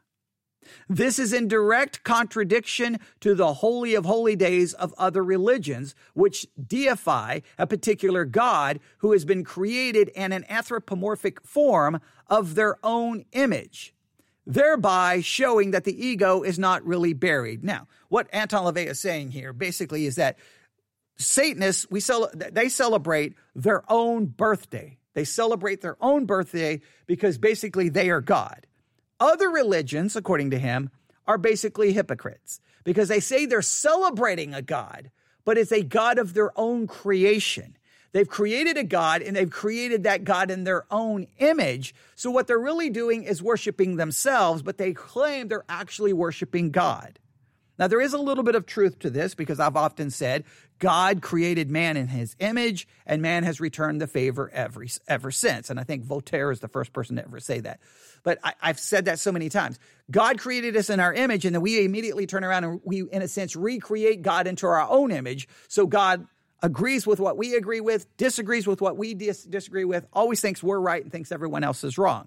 [SPEAKER 2] This is in direct contradiction to the holy of holy days of other religions, which deify a particular god who has been created in an anthropomorphic form of their own image, thereby showing that the ego is not really buried. Now, what Anton LaVey is saying here basically is that Satanists, we cel- they celebrate their own birthday. They celebrate their own birthday because basically they are God. Other religions, according to him, are basically hypocrites because they say they're celebrating a God, but it's a God of their own creation. They've created a God and they've created that God in their own image. So what they're really doing is worshiping themselves, but they claim they're actually worshiping God. Now, there is a little bit of truth to this because I've often said God created man in his image and man has returned the favor every, ever since. And I think Voltaire is the first person to ever say that. But I, I've said that so many times. God created us in our image and then we immediately turn around and we, in a sense, recreate God into our own image. So God agrees with what we agree with, disagrees with what we dis- disagree with, always thinks we're right and thinks everyone else is wrong.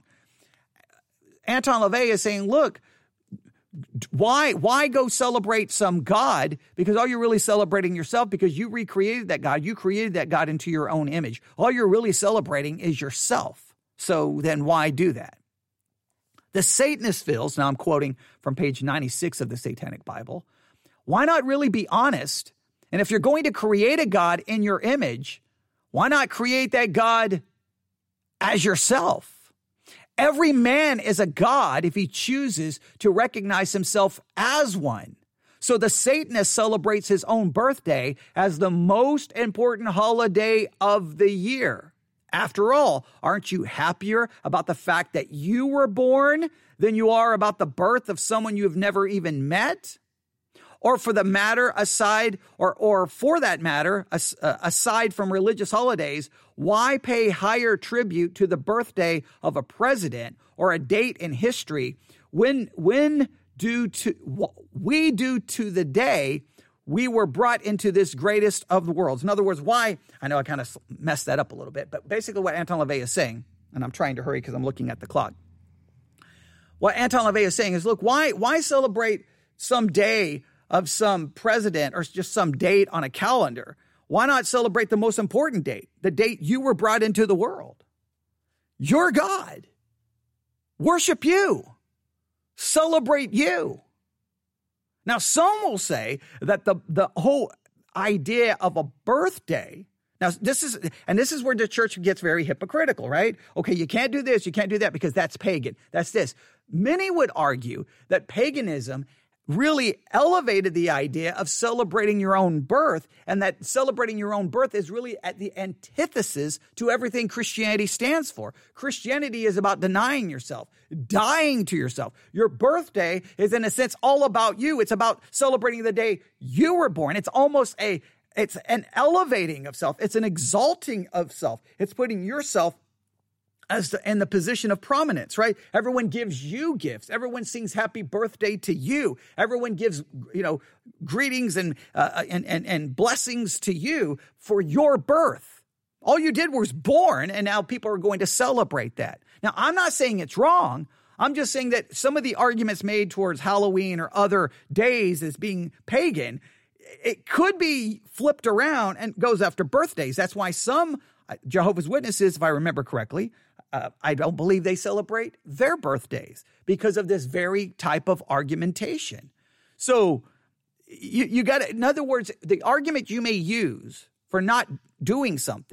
[SPEAKER 2] Anton LaVey is saying, look, Why why go celebrate some God? Because all you're really celebrating yourself because you recreated that God. You created that God into your own image. All you're really celebrating is yourself. So then why do that? The Satanist feels, now I'm quoting from page ninety-six of the Satanic Bible, why not really be honest? And if you're going to create a God in your image, why not create that God as yourself? Every man is a god if he chooses to recognize himself as one. So the Satanist celebrates his own birthday as the most important holiday of the year. After all, aren't you happier about the fact that you were born than you are about the birth of someone you've never even met? Or for the matter aside, or, or for that matter, as, uh, aside from religious holidays, why pay higher tribute to the birthday of a president or a date in history when, when due to, we due to the day we were brought into this greatest of the worlds? In other words, why, I know I kind of messed that up a little bit, but basically what Anton LaVey is saying, and I'm trying to hurry because I'm looking at the clock. What Anton LaVey is saying is, look, why, why celebrate some day of some president or just some date on a calendar? Why not celebrate the most important date, the date you were brought into the world? You're God. Worship you. Celebrate you. Now, some will say that the, the whole idea of a birthday, now this is, and this is where the church gets very hypocritical, right? Okay, you can't do this, you can't do that because that's pagan. That's this. Many would argue that paganism really elevated the idea of celebrating your own birth, and that celebrating your own birth is really at the antithesis to everything Christianity stands for. Christianity is about denying yourself, dying to yourself. Your birthday is, in a sense, all about you. It's about celebrating the day you were born. It's almost a, it's an elevating of self. It's an exalting of self. It's putting yourself as the, in the position of prominence, right? Everyone gives you gifts. Everyone sings happy birthday to you. Everyone gives, you know, greetings and, uh, and, and, and blessings to you for your birth. All you did was born, and now people are going to celebrate that. Now, I'm not saying it's wrong. I'm just saying that some of the arguments made towards Halloween or other days as being pagan, it could be flipped around and goes after birthdays. That's why some Jehovah's Witnesses, if I remember correctly, Uh, I don't believe they celebrate their birthdays because of this very type of argumentation. So you, you got to, in other words, the argument you may use for not doing something,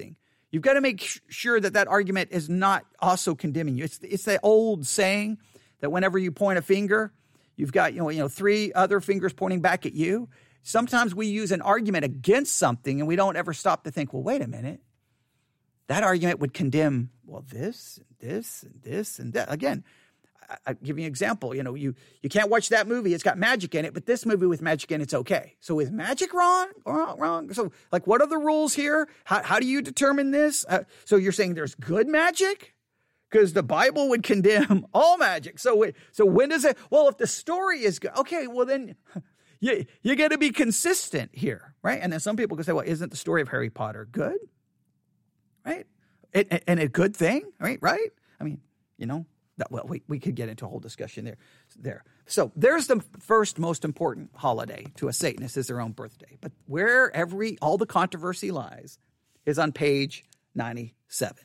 [SPEAKER 2] You've got to make sure that that argument is not also condemning you. It's it's the old saying that whenever you point a finger, you've got, you know, you know, three other fingers pointing back at you. Sometimes we use an argument against something and we don't ever stop to think, well, wait a minute. That argument would condemn, well, this, and this, and this, and that. Again, I, I'll give you an example. You know, you, you can't watch that movie. It's got magic in it, but this movie with magic in it's okay. So is magic wrong? Wrong, wrong. So, like, what are the rules here? How, how do you determine this? Uh, so you're saying there's good magic? Because the Bible would condemn all magic. So, so when does it? Well, if the story is good, okay, well then you you got to be consistent here, right? And then some people can say, well, isn't the story of Harry Potter good, right? And, and a good thing, right? Right? I mean, you know, that, well, we we could get into a whole discussion there. There. So there's the first most important holiday to a Satanist is their own birthday. But where every all the controversy lies is on page ninety-seven.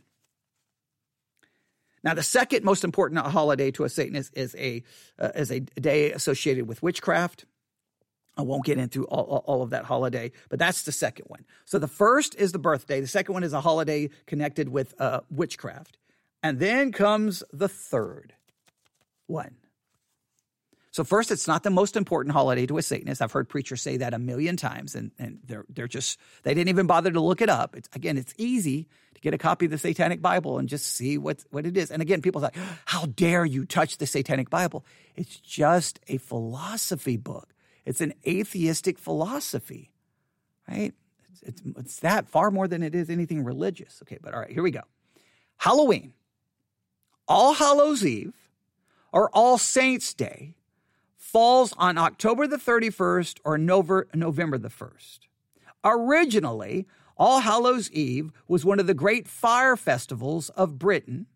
[SPEAKER 2] Now, the second most important holiday to a Satanist is a uh, is a day associated with witchcraft. I won't get into all, all of that holiday, but that's the second one. So the first is the birthday. The second one is a holiday connected with uh, witchcraft. And then comes the third one. So first, it's not the most important holiday to a Satanist. I've heard preachers say that a million times, and, and they're they're just, they didn't even bother to look it up. It's, again, it's easy to get a copy of the Satanic Bible and just see what, what it is. And again, people say, how dare you touch the Satanic Bible? It's just a philosophy book. It's an atheistic philosophy, right? It's, it's, it's that far more than it is anything religious. Okay, but all right, here we go. Halloween, All Hallows Eve, or All Saints Day, falls on October the thirty-first or November the first. Originally, All Hallows Eve was one of the great fire festivals of Britain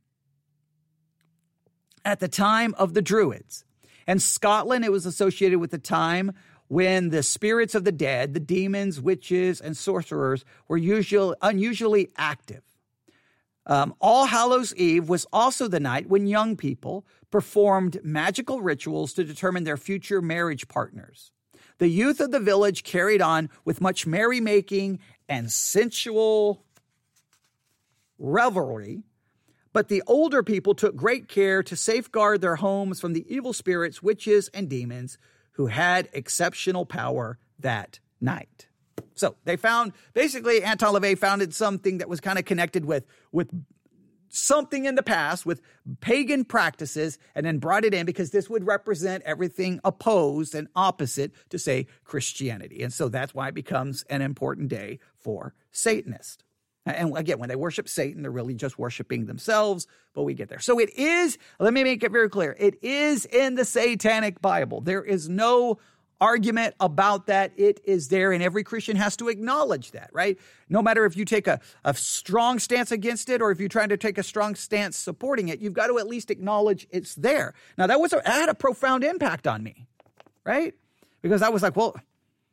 [SPEAKER 2] at the time of the Druids. In Scotland, it was associated with the time when the spirits of the dead, the demons, witches, and sorcerers were usually, unusually active. Um, All Hallows Eve was also the night when young people performed magical rituals to determine their future marriage partners. The youth of the village carried on with much merrymaking and sensual revelry, but the older people took great care to safeguard their homes from the evil spirits, witches, and demons who had exceptional power that night. So they found, basically, Anton LaVey founded something that was kind of connected with, with something in the past, with pagan practices, and then brought it in because this would represent everything opposed and opposite to, say, Christianity. And so that's why it becomes an important day for Satanists. And again, when they worship Satan, they're really just worshiping themselves, but we get there. So it is, let me make it very clear, it is in the Satanic Bible. There is no argument about that. It is there, and every Christian has to acknowledge that, right? No matter if you take a, a strong stance against it or if you're trying to take a strong stance supporting it, you've got to at least acknowledge it's there. Now, that was a, that had a profound impact on me, right? Because I was like, well,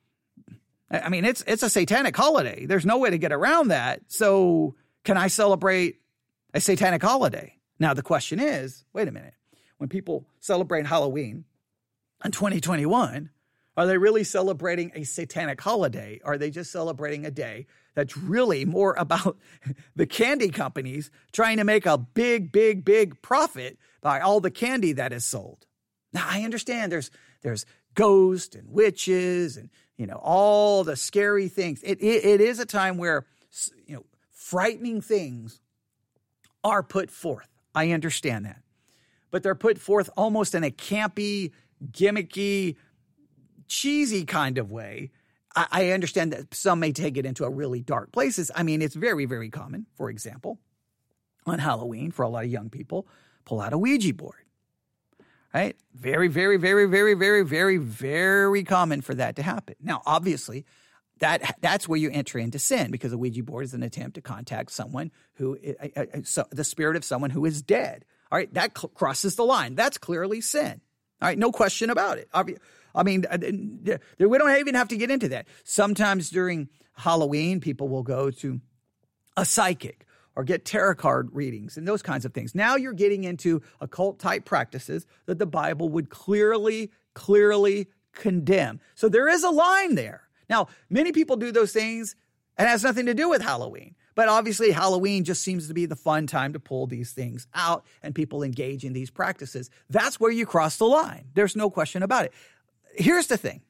[SPEAKER 2] I mean, it's it's a satanic holiday. There's no way to get around that. So can I celebrate a satanic holiday? Now, the question is, wait a minute. When people celebrate Halloween in twenty twenty-one, are they really celebrating a satanic holiday? Are they just celebrating a day that's really more about the candy companies trying to make a big, big, big profit by all the candy that is sold? Now, I understand there's there's ghosts and witches and, you know, all the scary things. It, it, it is a time where, you know, frightening things are put forth. I understand that. But they're put forth almost in a campy, gimmicky, cheesy kind of way. I, I understand that some may take it into a really dark places. I mean, it's very, very common, for example, on Halloween for a lot of young people, pull out a Ouija board. Right? Very, very, very, very, very, very, very common for that to happen. Now, obviously, that that's where you enter into sin, because a Ouija board is an attempt to contact someone who, uh, uh, so the spirit of someone who is dead. All right, that cl- crosses the line. That's clearly sin. All right, no question about it. Obvi- I mean, uh, we don't even have to get into that. Sometimes during Halloween, people will go to a psychic or get tarot card readings and those kinds of things. Now you're getting into occult-type practices that the Bible would clearly, clearly condemn. So there is a line there. Now, many people do those things and it has nothing to do with Halloween. But obviously, Halloween just seems to be the fun time to pull these things out and people engage in these practices. That's where you cross the line. There's no question about it. Here's the thing.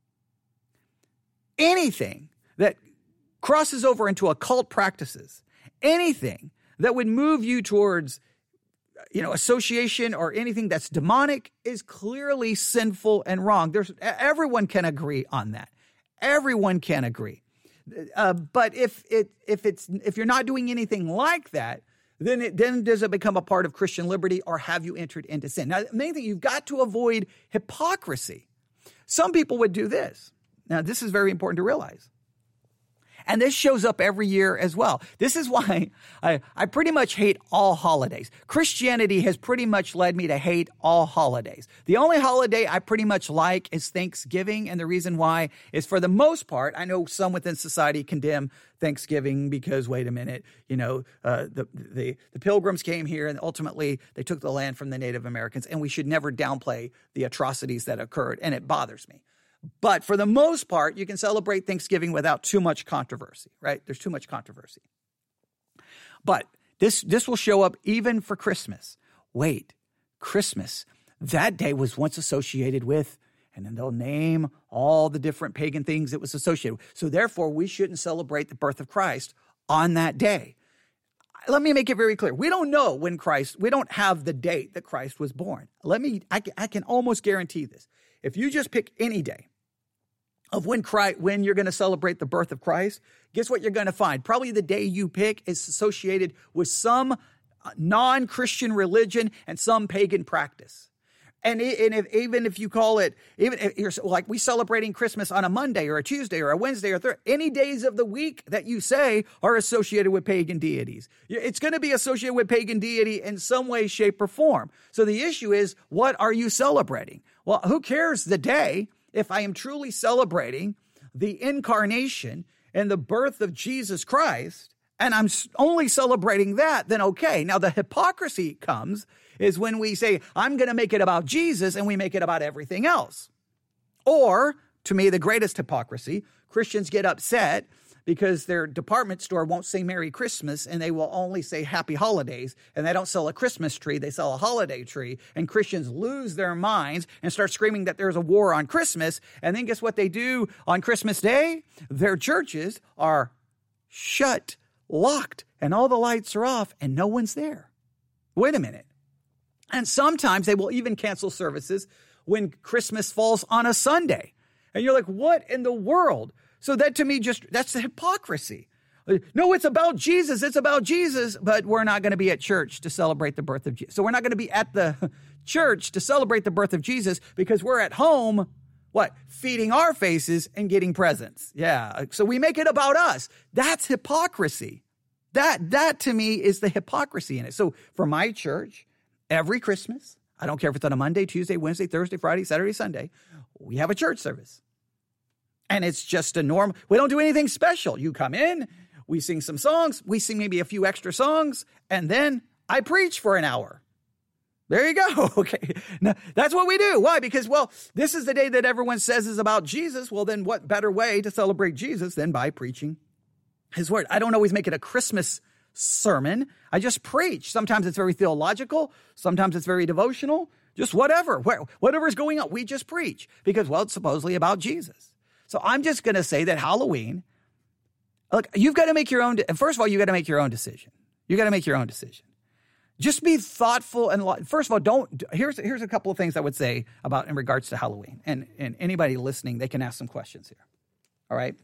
[SPEAKER 2] Anything that crosses over into occult practices, anything that would move you towards, you know, association or anything that's demonic is clearly sinful and wrong. There's everyone can agree on that. Everyone can agree. Uh, but if it if it's if you're not doing anything like that, then it then does it become a part of Christian liberty, or have you entered into sin? Now, the main thing, you've got to avoid hypocrisy. Some people would do this. Now, this is very important to realize. And this shows up every year as well. This is why I, I pretty much hate all holidays. Christianity has pretty much led me to hate all holidays. The only holiday I pretty much like is Thanksgiving. And the reason why is, for the most part, I know some within society condemn Thanksgiving because, wait a minute, you know, uh, the, the, the Pilgrims came here and ultimately they took the land from the Native Americans, and we should never downplay the atrocities that occurred. And it bothers me. But for the most part, you can celebrate Thanksgiving without too much controversy, right? There's too much controversy. But this, this will show up even for Christmas. Wait, Christmas, that day was once associated with, and then they'll name all the different pagan things it was associated with. So therefore, we shouldn't celebrate the birth of Christ on that day. Let me make it very clear. We don't know when Christ, we don't have the date that Christ was born. Let me, I can, I can almost guarantee this. If you just pick any day of when Christ, when you're going to celebrate the birth of Christ, guess what you're going to find? Probably the day you pick is associated with some non-Christian religion and some pagan practice. And, it, and if, even if you call it, even if you're like we celebrating Christmas on a Monday or a Tuesday or a Wednesday or Thursday, any days of the week that you say are associated with pagan deities. It's going to be associated with pagan deity in some way, shape, or form. So the issue is, what are you celebrating? Well, who cares the day? If I am truly celebrating the incarnation and the birth of Jesus Christ, and I'm only celebrating that, then okay. Now, the hypocrisy comes is when we say, I'm going to make it about Jesus, and we make it about everything else. Or, to me, the greatest hypocrisy, Christians get upset because their department store won't say Merry Christmas, and they will only say Happy Holidays, and they don't sell a Christmas tree, they sell a holiday tree, and Christians lose their minds and start screaming that there's a war on Christmas, and then guess what they do on Christmas Day? Their churches are shut, locked, and all the lights are off, and no one's there. Wait a minute. And sometimes they will even cancel services when Christmas falls on a Sunday. And you're like, what in the world? So that, to me, just that's the hypocrisy. No, it's about Jesus. It's about Jesus, but we're not going to be at church to celebrate the birth of Jesus. So we're not going to be at the church to celebrate the birth of Jesus because we're at home, what, feeding our faces and getting presents. Yeah, so we make it about us. That's hypocrisy. That, that to me is the hypocrisy in it. So for my church, every Christmas, I don't care if it's on a Monday, Tuesday, Wednesday, Thursday, Friday, Saturday, Sunday, we have a church service. And it's just a normal, we don't do anything special. You come in, we sing some songs, we sing maybe a few extra songs, and then I preach for an hour. There you go. Okay. Now, that's what we do. Why? Because, well, this is the day that everyone says is about Jesus. Well, then what better way to celebrate Jesus than by preaching his word? I don't always make it a Christmas sermon. I just preach. Sometimes it's very theological. Sometimes it's very devotional. Just whatever, whatever's going on. We just preach because, well, it's supposedly about Jesus. So I'm just going to say that Halloween, look, you've got to make your own, first of all, you got to make your own decision. You got to make your own decision. Just be thoughtful. And first of all, don't, here's, here's a couple of things I would say about in regards to Halloween. And, and anybody listening, they can ask some questions here. All right.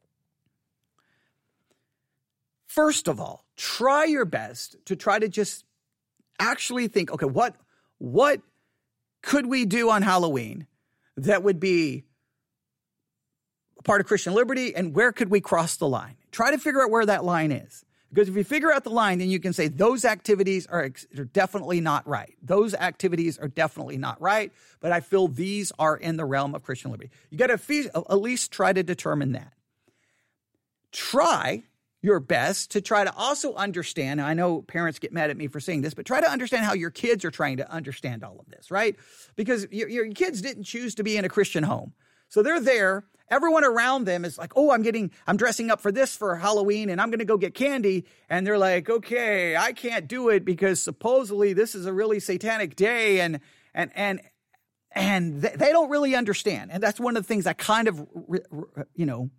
[SPEAKER 2] First of all, try your best to try to just actually think, okay, what, what could we do on Halloween that would be a part of Christian liberty, and where could we cross the line? Try to figure out where that line is. Because if you figure out the line, then you can say those activities are, are definitely not right. Those activities are definitely not right, but I feel these are in the realm of Christian liberty. You got to at least try to determine that. Try your best to try to also understand, I know parents get mad at me for saying this, but try to understand how your kids are trying to understand all of this, right? Because your, your kids didn't choose to be in a Christian home. So they're there. Everyone around them is like, oh, I'm getting, I'm dressing up for this for Halloween and I'm going to go get candy. And they're like, okay, I can't do it because supposedly this is a really satanic day. And, and, and, and they, they don't really understand. And that's one of the things I kind of, you know,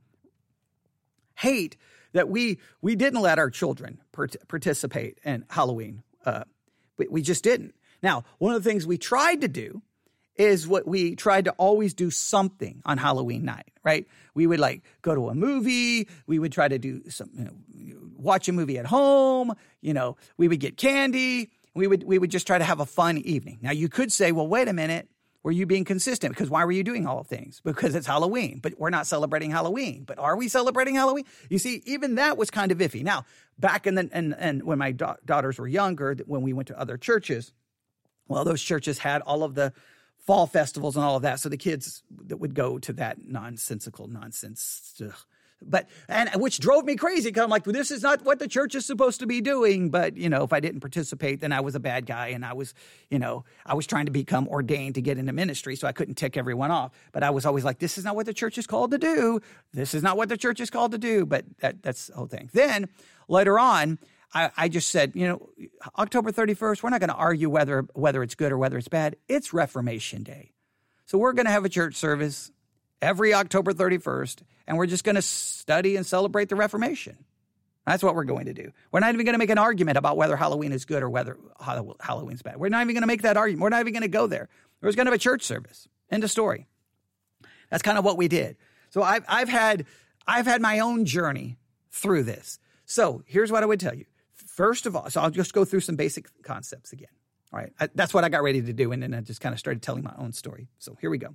[SPEAKER 2] hate, that we, we didn't let our children part- participate in Halloween. Uh, we, we just didn't. Now, one of the things we tried to do is what we tried to always do something on Halloween night, right? We would like go to a movie. We would try to do some, you know, watch a movie at home. You know, we would get candy. We would, we would just try to have a fun evening. Now you could say, well, wait a minute. Were you being consistent? Because why were you doing all of things? Because it's Halloween, but we're not celebrating Halloween. But are we celebrating Halloween? You see, even that was kind of iffy. Now, back in the, and, and when my da- daughters were younger, when we went to other churches, well, those churches had all of the fall festivals and all of that. So the kids that would go to that nonsensical nonsense, ugh. But, and which drove me crazy because I'm like, well, this is not what the church is supposed to be doing. But, you know, if I didn't participate, then I was a bad guy. And I was, you know, I was trying to become ordained to get into ministry. So I couldn't tick everyone off. But I was always like, this is not what the church is called to do. This is not what the church is called to do. But that, that's the whole thing. Then later on, I, I just said, you know, October thirty-first, we're not going to argue whether, whether it's good or whether it's bad. It's Reformation Day. So we're going to have a church service every October thirty-first, and we're just going to study and celebrate the Reformation. That's what we're going to do. We're not even going to make an argument about whether Halloween is good or whether Halloween's bad. We're not even going to make that argument. We're not even going to go there. We're just going to have a church service. End of story. That's kind of what we did. So I've, I've had I've had my own journey through this. So here's what I would tell you. First of all, so I'll just go through some basic concepts again. All right. I, that's what I got ready to do, and then I just kind of started telling my own story. So here we go.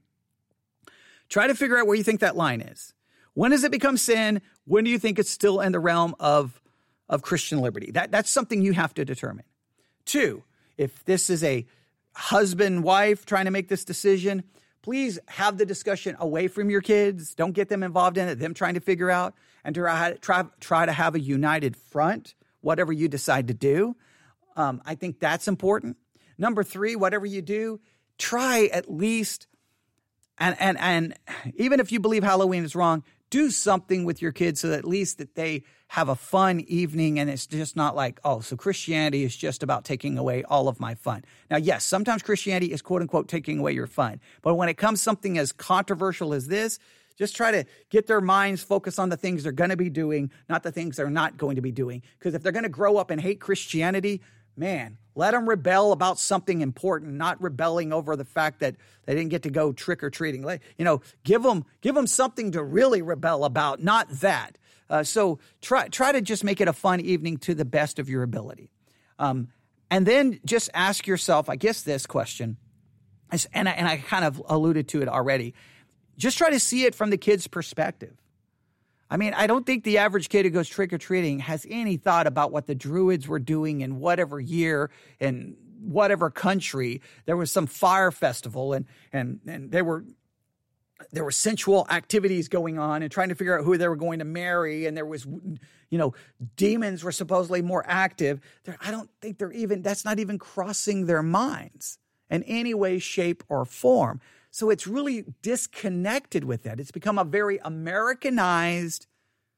[SPEAKER 2] Try to figure out where you think that line is. When does it become sin? When do you think it's still in the realm of, of Christian liberty? That, that's something you have to determine. Two, if this is a husband, wife trying to make this decision, please have the discussion away from your kids. Don't get them involved in it, them trying to figure out, and try, try, try to have a united front, whatever you decide to do. Um, I think that's important. Number three, whatever you do, try at least... And, and and even if you believe Halloween is wrong, do something with your kids so that at least that they have a fun evening and it's just not like, oh, so Christianity is just about taking away all of my fun. Now, yes, sometimes Christianity is quote unquote taking away your fun. But when it comes to something as controversial as this, just try to get their minds focused on the things they're going to be doing, not the things they're not going to be doing. Because if they're going to grow up and hate Christianity, man, let them rebel about something important, not rebelling over the fact that they didn't get to go trick-or-treating. You know, give them, give them something to really rebel about, not that. Uh, so try try to just make it a fun evening to the best of your ability. Um, and then just ask yourself, I guess, this question, and I, and I kind of alluded to it already. Just try to see it from the kid's perspective. I mean, I don't think the average kid who goes trick-or-treating has any thought about what the Druids were doing in whatever year in whatever country. There was some fire festival and and and there were there were sensual activities going on and trying to figure out who they were going to marry. And there was, you know, demons were supposedly more active. They're, I don't think they're even, that's not even crossing their minds in any way, shape, or form. So it's really disconnected with that. It's become a very Americanized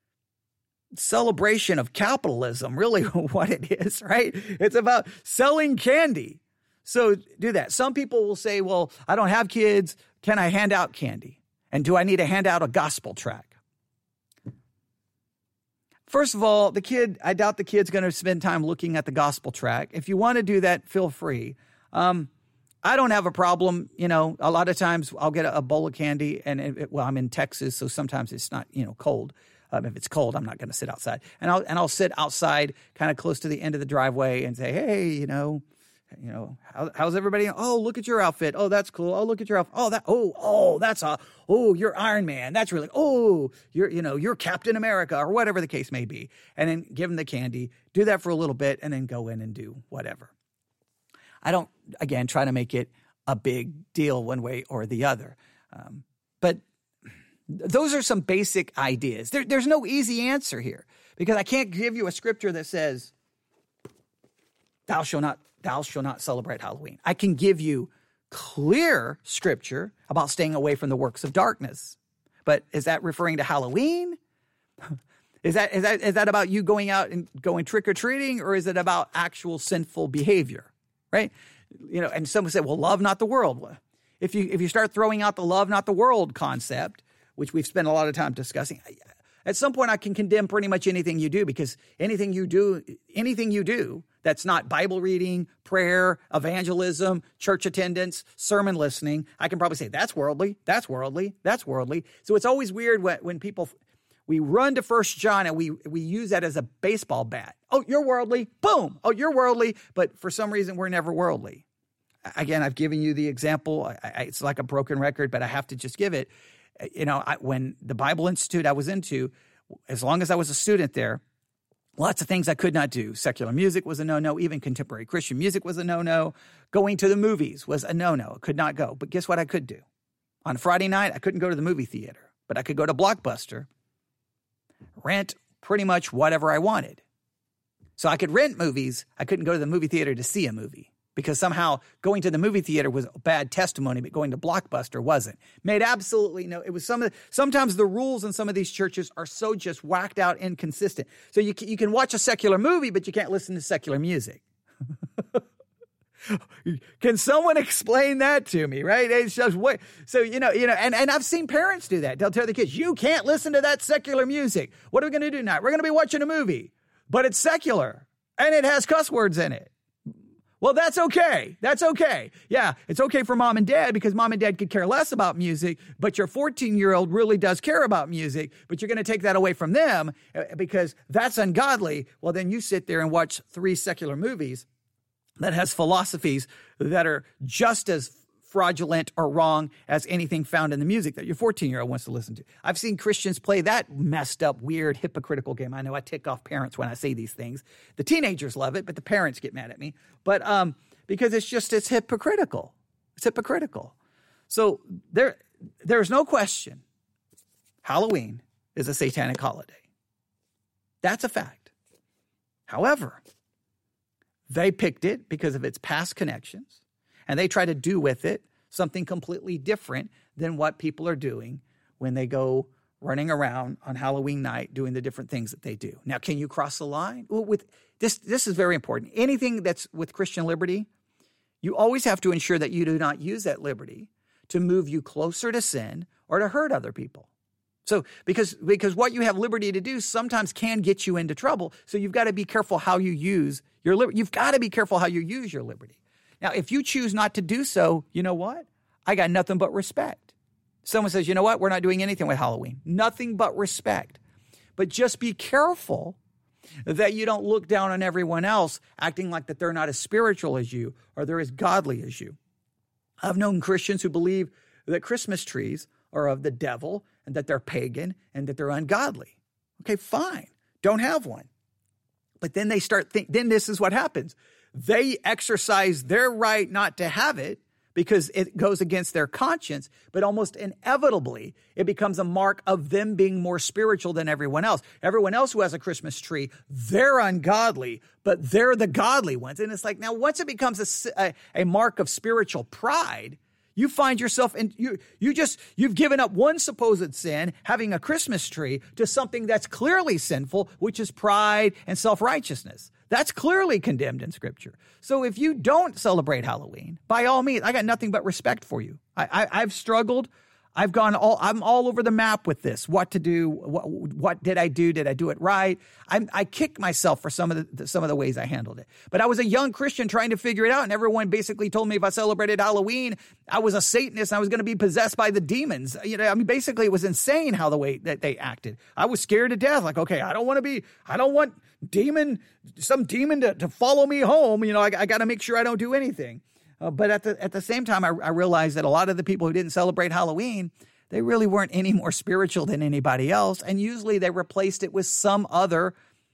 [SPEAKER 2] celebration of capitalism, really what it is, right? It's about selling candy. So do that. Some people will say, well, I don't have kids. Can I hand out candy? And do I need to hand out a gospel tract? First of all, the kid, I doubt the kid's going to spend time looking at the gospel tract. If you want to do that, feel free. Um, I don't have a problem. You know, a lot of times I'll get a, a bowl of candy and, it, it, well, I'm in Texas, so sometimes it's not, you know, cold. Um, if it's cold, I'm not going to sit outside. And I'll, and I'll sit outside kind of close to the end of the driveway and say, hey, you know, you know, how, how's everybody? Oh, look at your outfit. Oh, that's cool. Oh, look at your outfit. Oh, that, oh, oh, that's a, oh, you're Iron Man. That's really, oh, you're, you know, you're Captain America or whatever the case may be. And then give them the candy, do that for a little bit and then go in and do whatever. I don't, again, try to make it a big deal one way or the other. Um, but those are some basic ideas. There, there's no easy answer here because I can't give you a scripture that says, thou shalt not, thou shalt not celebrate Halloween. I can give you clear scripture about staying away from the works of darkness. But is that referring to Halloween? Is that, is that, is that about you going out and going trick-or-treating, or is it about actual sinful behavior, right? You know, and someone said, well, love not the world. If you, if you start throwing out the love not the world concept, which we've spent a lot of time discussing, at some point I can condemn pretty much anything you do, because anything you do, anything you do that's not Bible reading, prayer, evangelism, church attendance, sermon listening, I can probably say that's worldly, that's worldly, that's worldly. So it's always weird when, when people, we run to First John and we we use that as a baseball bat. Oh, you're worldly. Boom. Oh, you're worldly. But for some reason, we're never worldly. Again, I've given you the example. I, I, it's like a broken record, but I have to just give it. You know, I, when the Bible Institute I was into, as long as I was a student there, lots of things I could not do. Secular music was a no-no. Even contemporary Christian music was a no-no. Going to the movies was a no-no. I could not go. But guess what I could do? On Friday night, I couldn't go to the movie theater, but I could go to Blockbuster, rent pretty much whatever I wanted. So I could rent movies. I couldn't go to the movie theater to see a movie, because somehow going to the movie theater was bad testimony, but going to Blockbuster wasn't. Made absolutely no, it was some of the, sometimes the rules in some of these churches are so just whacked out inconsistent. So you can, you can watch a secular movie, but you can't listen to secular music. Can someone explain that to me, right? It's just what, so, you know, you know, and, and I've seen parents do that. They'll tell the kids, you can't listen to that secular music. What are we going to do tonight? We're going to be watching a movie, but it's secular and it has cuss words in it. Well, that's okay. That's okay. Yeah, it's okay for mom and dad, because mom and dad could care less about music, but your fourteen-year-old really does care about music, but you're going to take that away from them because that's ungodly. Well, then you sit there and watch three secular movies that has philosophies that are just as fraudulent or wrong as anything found in the music that your fourteen-year-old wants to listen to. I've seen Christians play that messed up, weird, hypocritical game. I know I tick off parents when I say these things. The teenagers love it, but the parents get mad at me. But um, because it's just, it's hypocritical. It's hypocritical. So there, there's no question Halloween is a satanic holiday. That's a fact. However, they picked it because of its past connections, and they try to do with it something completely different than what people are doing when they go running around on Halloween night doing the different things that they do. Now, can you cross the line? Well, with this, this is very important. Anything that's with Christian liberty, you always have to ensure that you do not use that liberty to move you closer to sin or to hurt other people. So because because what you have liberty to do sometimes can get you into trouble. So you've got to be careful how you use your liberty. You've got to be careful how you use your liberty. Now, if you choose not to do so, you know what? I got nothing but respect. Someone says, you know what? We're not doing anything with Halloween. Nothing but respect. But just be careful that you don't look down on everyone else acting like that they're not as spiritual as you or they're as godly as you. I've known Christians who believe that Christmas trees are of the devil and that they're pagan and that they're ungodly. Okay, fine. Don't have one. But then they start think. Then this is what happens. They exercise their right not to have it because it goes against their conscience, but almost inevitably it becomes a mark of them being more spiritual than everyone else. Everyone else who has a Christmas tree, they're ungodly, but they're the godly ones. And it's like, now once it becomes a, a, a mark of spiritual pride, you find yourself in, you, you just, you've given up one supposed sin, having a Christmas tree, to something that's clearly sinful, which is pride and self-righteousness. That's clearly condemned in Scripture. So if you don't celebrate Halloween, by all means, I got nothing but respect for you. I, I, I've struggled. I've gone all, I'm all over the map with this. What to do? What, what did I do? Did I do it right? I, I kick myself for some of the, some of the ways I handled it. But I was a young Christian trying to figure it out. And everyone basically told me if I celebrated Halloween, I was a Satanist and I was going to be possessed by the demons. You know, I mean, basically it was insane how the way that they acted. I was scared to death. Like, okay, I don't want to be, I don't want demon, some demon to, to follow me home. You know, I, I got to make sure I don't do anything. Uh, but at the at the same time, I, I realized that a lot of the people who didn't celebrate Halloween, they really weren't any more spiritual than anybody else. And usually they replaced it with some other,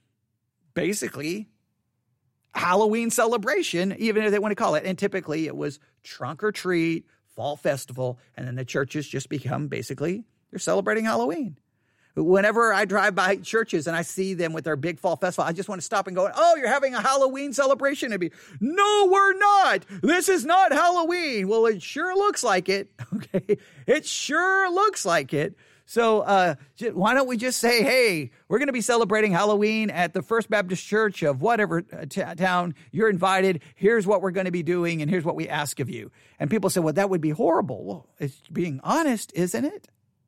[SPEAKER 2] basically, Halloween celebration, even if they want to call it. And typically it was trunk or treat, fall festival, and then the churches just become basically, they're celebrating Halloween. Whenever I drive by churches and I see them with their big fall festival, I just want to stop and go, oh, you're having a Halloween celebration. And be, no, we're not. This is not Halloween. Well, it sure looks like it. Okay. It sure looks like it. So uh, why don't we just say, hey, we're going to be celebrating Halloween at the First Baptist Church of whatever t- town. You're invited. Here's what we're going to be doing, and here's what we ask of you. And people say, well, that would be horrible. Well, it's being honest, isn't it?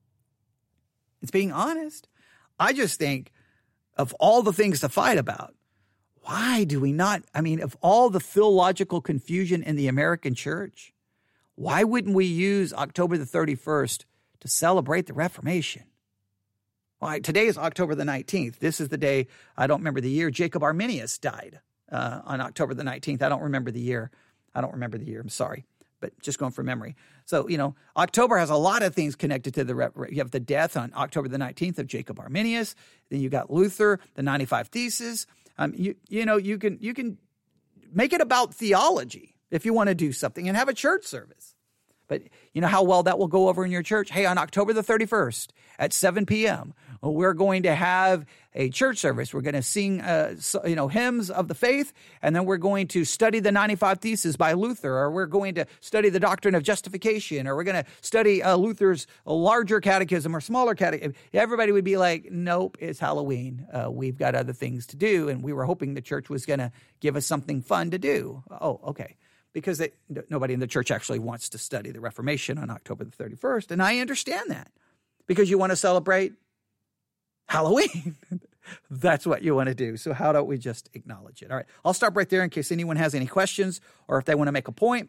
[SPEAKER 2] It's being honest. I just think of all the things to fight about, why do we not, I mean, of all the theological confusion in the American church, why wouldn't we use October the thirty-first to celebrate the Reformation? Well, today is October the nineteenth. This is the day, I don't remember the year, Jacob Arminius died uh, on October the nineteenth. I don't remember the year. I don't remember the year. I'm sorry, but just going from memory. So, you know, October has a lot of things connected to the, you have the death on October the nineteenth of Jacob Arminius. Then you got Luther, the ninety-five Theses. Um, you, you know, you can, you can make it about theology if you want to do something and have a church service. But you know how well that will go over in your church? Hey, on October the thirty-first at seven p.m., we're going to have a church service. We're going to sing, uh, you know, hymns of the faith, and then we're going to study the ninety-five Theses by Luther, or we're going to study the doctrine of justification, or we're going to study uh, Luther's larger catechism or smaller catechism. Everybody would be like, nope, it's Halloween. Uh, we've got other things to do, and we were hoping the church was going to give us something fun to do. Oh, okay. Because they, nobody in the church actually wants to study the Reformation on October the thirty-first. And I understand that because you want to celebrate Halloween. That's what you want to do. So how don't we just acknowledge it? All right. I'll stop right there in case anyone has any questions or if they want to make a point.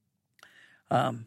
[SPEAKER 2] Um.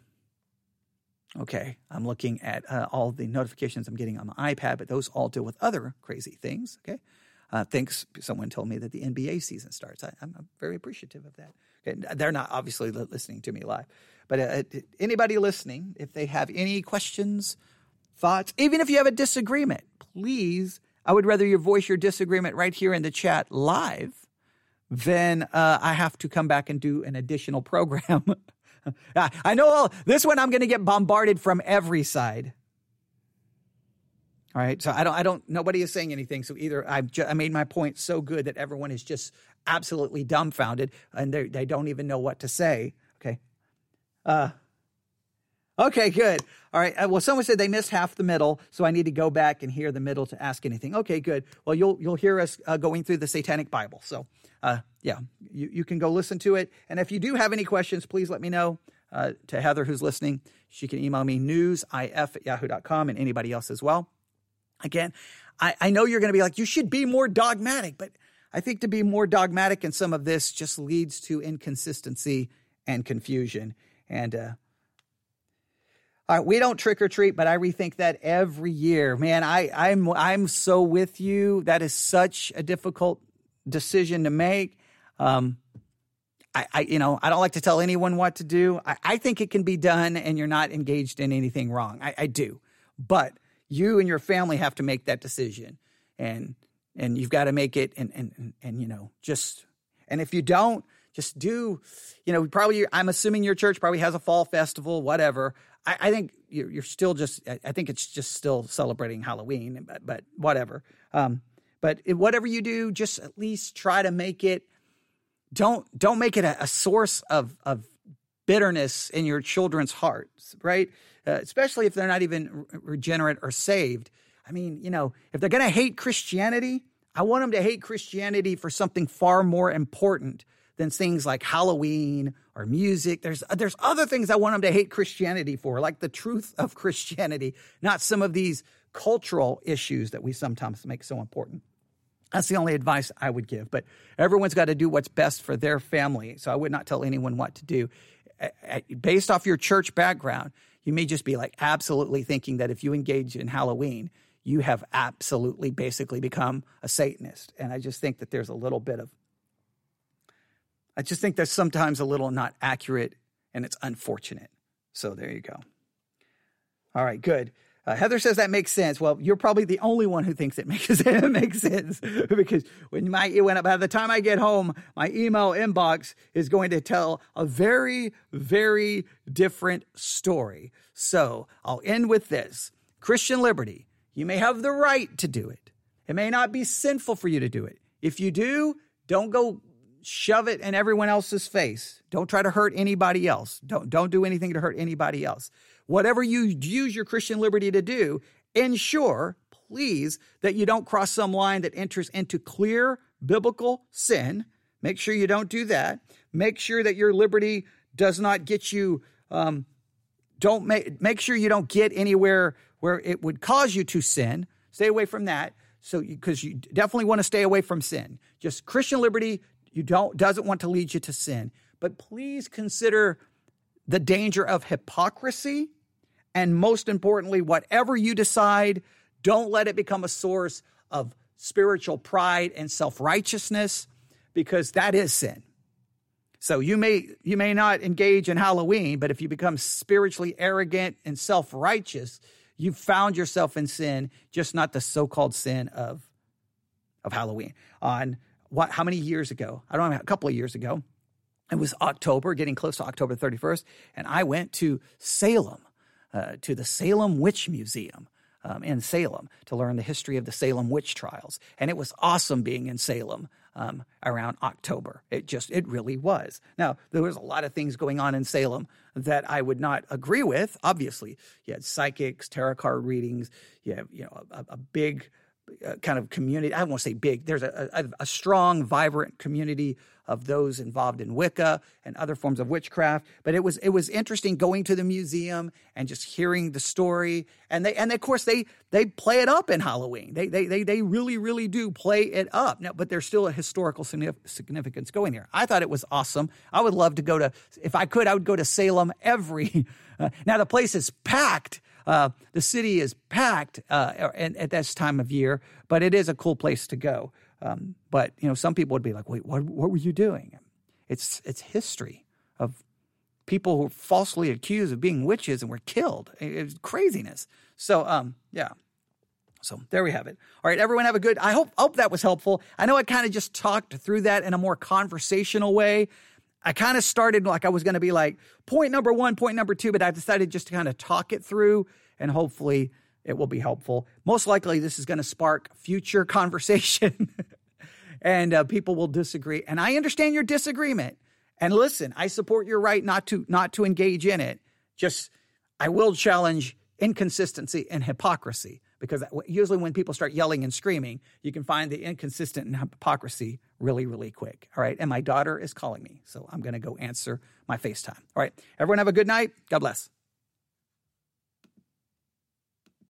[SPEAKER 2] Okay. I'm looking at uh, all the notifications I'm getting on my iPad, but those all deal with other crazy things. Okay. Uh, thanks. Someone told me that the N B A season starts. I, I'm, I'm very appreciative of that. Okay, they're not obviously listening to me live, but uh, anybody listening, if they have any questions, thoughts, even if you have a disagreement, please, I would rather you voice your disagreement right here in the chat live than uh, I have to come back and do an additional program. I know all, this one I'm going to get bombarded from every side. All right, so I don't, I don't, nobody is saying anything. So either I've ju- I made my point so good that everyone is just absolutely dumbfounded and they they don't even know what to say. Okay. Uh, okay, good. All right. Uh, well, someone said they missed half the middle, so I need to go back and hear the middle to ask anything. Okay, good. Well, you'll you'll hear us uh, going through the Satanic Bible. So, uh, yeah, you, you can go listen to it. And if you do have any questions, please let me know. Uh, to Heather, who's listening, she can email me newsif at yahoo dot com and anybody else as well. Again, I, I know you're going to be like, you should be more dogmatic, but I think to be more dogmatic in some of this just leads to inconsistency and confusion. And uh, all right, we don't trick or treat, but I rethink that every year. Man, I, I'm I'm so with you. That is such a difficult decision to make. Um, I, I you know I don't like to tell anyone what to do. I, I think it can be done, and you're not engaged in anything wrong. I, I do, but you and your family have to make that decision, and and you've got to make it, and and and, and you know, just, and if you don't, just do, you know, probably, I'm assuming your church probably has a fall festival, whatever. I, I think you're, you're still just, I think it's just still celebrating Halloween, but, but whatever. Um, but it, whatever you do, just at least try to make it, don't, don't make it a, a source of, of bitterness in your children's hearts, right? Uh, especially if they're not even re- regenerate or saved. I mean, you know, if they're going to hate Christianity, I want them to hate Christianity for something far more important than things like Halloween or music. There's there's other things I want them to hate Christianity for, like the truth of Christianity, not some of these cultural issues that we sometimes make so important. That's the only advice I would give. But everyone's got to do what's best for their family, so I would not tell anyone what to do. Based off your church background, you may just be like absolutely thinking that if you engage in Halloween, you have absolutely basically become a Satanist. And I just think that there's a little bit of, I just think there's sometimes a little not accurate, and it's unfortunate. So there you go. All right, good. Uh, Heather says that makes sense. Well, you're probably the only one who thinks it makes, it makes sense, because when my when by the time I get home, my email inbox is going to tell a very, very different story. So I'll end with this. Christian Liberty You may have the right to do it. It may not be sinful for you to do it. If you do, don't go shove it in everyone else's face. Don't try to hurt anybody else. Don't, don't do anything to hurt anybody else. Whatever you use your Christian liberty to do, ensure, please, that you don't cross some line that enters into clear biblical sin. Make sure you don't do that. Make sure that your liberty does not get you, um, don't make, make sure you don't get anywhere where it would cause you to sin. Stay away from that. So, because you, you definitely want to stay away from sin. Just Christian liberty, you don't, doesn't want to lead you to sin. But please consider the danger of hypocrisy. And most importantly, whatever you decide, don't let it become a source of spiritual pride and self-righteousness, because that is sin. So you may you may not engage in Halloween, but if you become spiritually arrogant and self-righteous, you've found yourself in sin, just not the so-called sin of, of Halloween. On what? How many years ago? I don't know, a couple of years ago. It was October, getting close to October thirty-first, and I went to Salem, uh, to the Salem Witch Museum. Um, in Salem to learn the history of the Salem witch trials. And it was awesome being in Salem um, around October. It just, it really was. Now, there was a lot of things going on in Salem that I would not agree with. Obviously, you had psychics, tarot card readings, you have, you know, a, a big uh, kind of community. I don't want to say big. There's a, a, a strong, vibrant community of those involved in Wicca and other forms of witchcraft. But it was it was interesting going to the museum and just hearing the story. And they and of course they they play it up in Halloween. They they they they really really do play it up. Now, but there's still a historical significance going there. I thought it was awesome. I would love to go to, if I could, I would go to Salem every. Uh, now the place is packed. Uh, the city is packed uh, at, at this time of year, but it is a cool place to go. Um, but, you know, some people would be like, wait, what, what were you doing? It's it's history of people who were falsely accused of being witches and were killed. It was craziness. So, um, yeah. So there we have it. All right, everyone have a good, I hope, hope that was helpful. I know I kind of just talked through that in a more conversational way. I kind of started like I was going to be like point number one, point number two, but I decided just to kind of talk it through, and hopefully it will be helpful. Most likely this is going to spark future conversation and uh, people will disagree. And I understand your disagreement. And listen, I support your right not to not to engage in it. Just I will challenge inconsistency and hypocrisy, because usually when people start yelling and screaming, you can find the inconsistent and hypocrisy really, really quick. All right. And my daughter is calling me, so I'm going to go answer my FaceTime. All right. Everyone have a good night. God bless.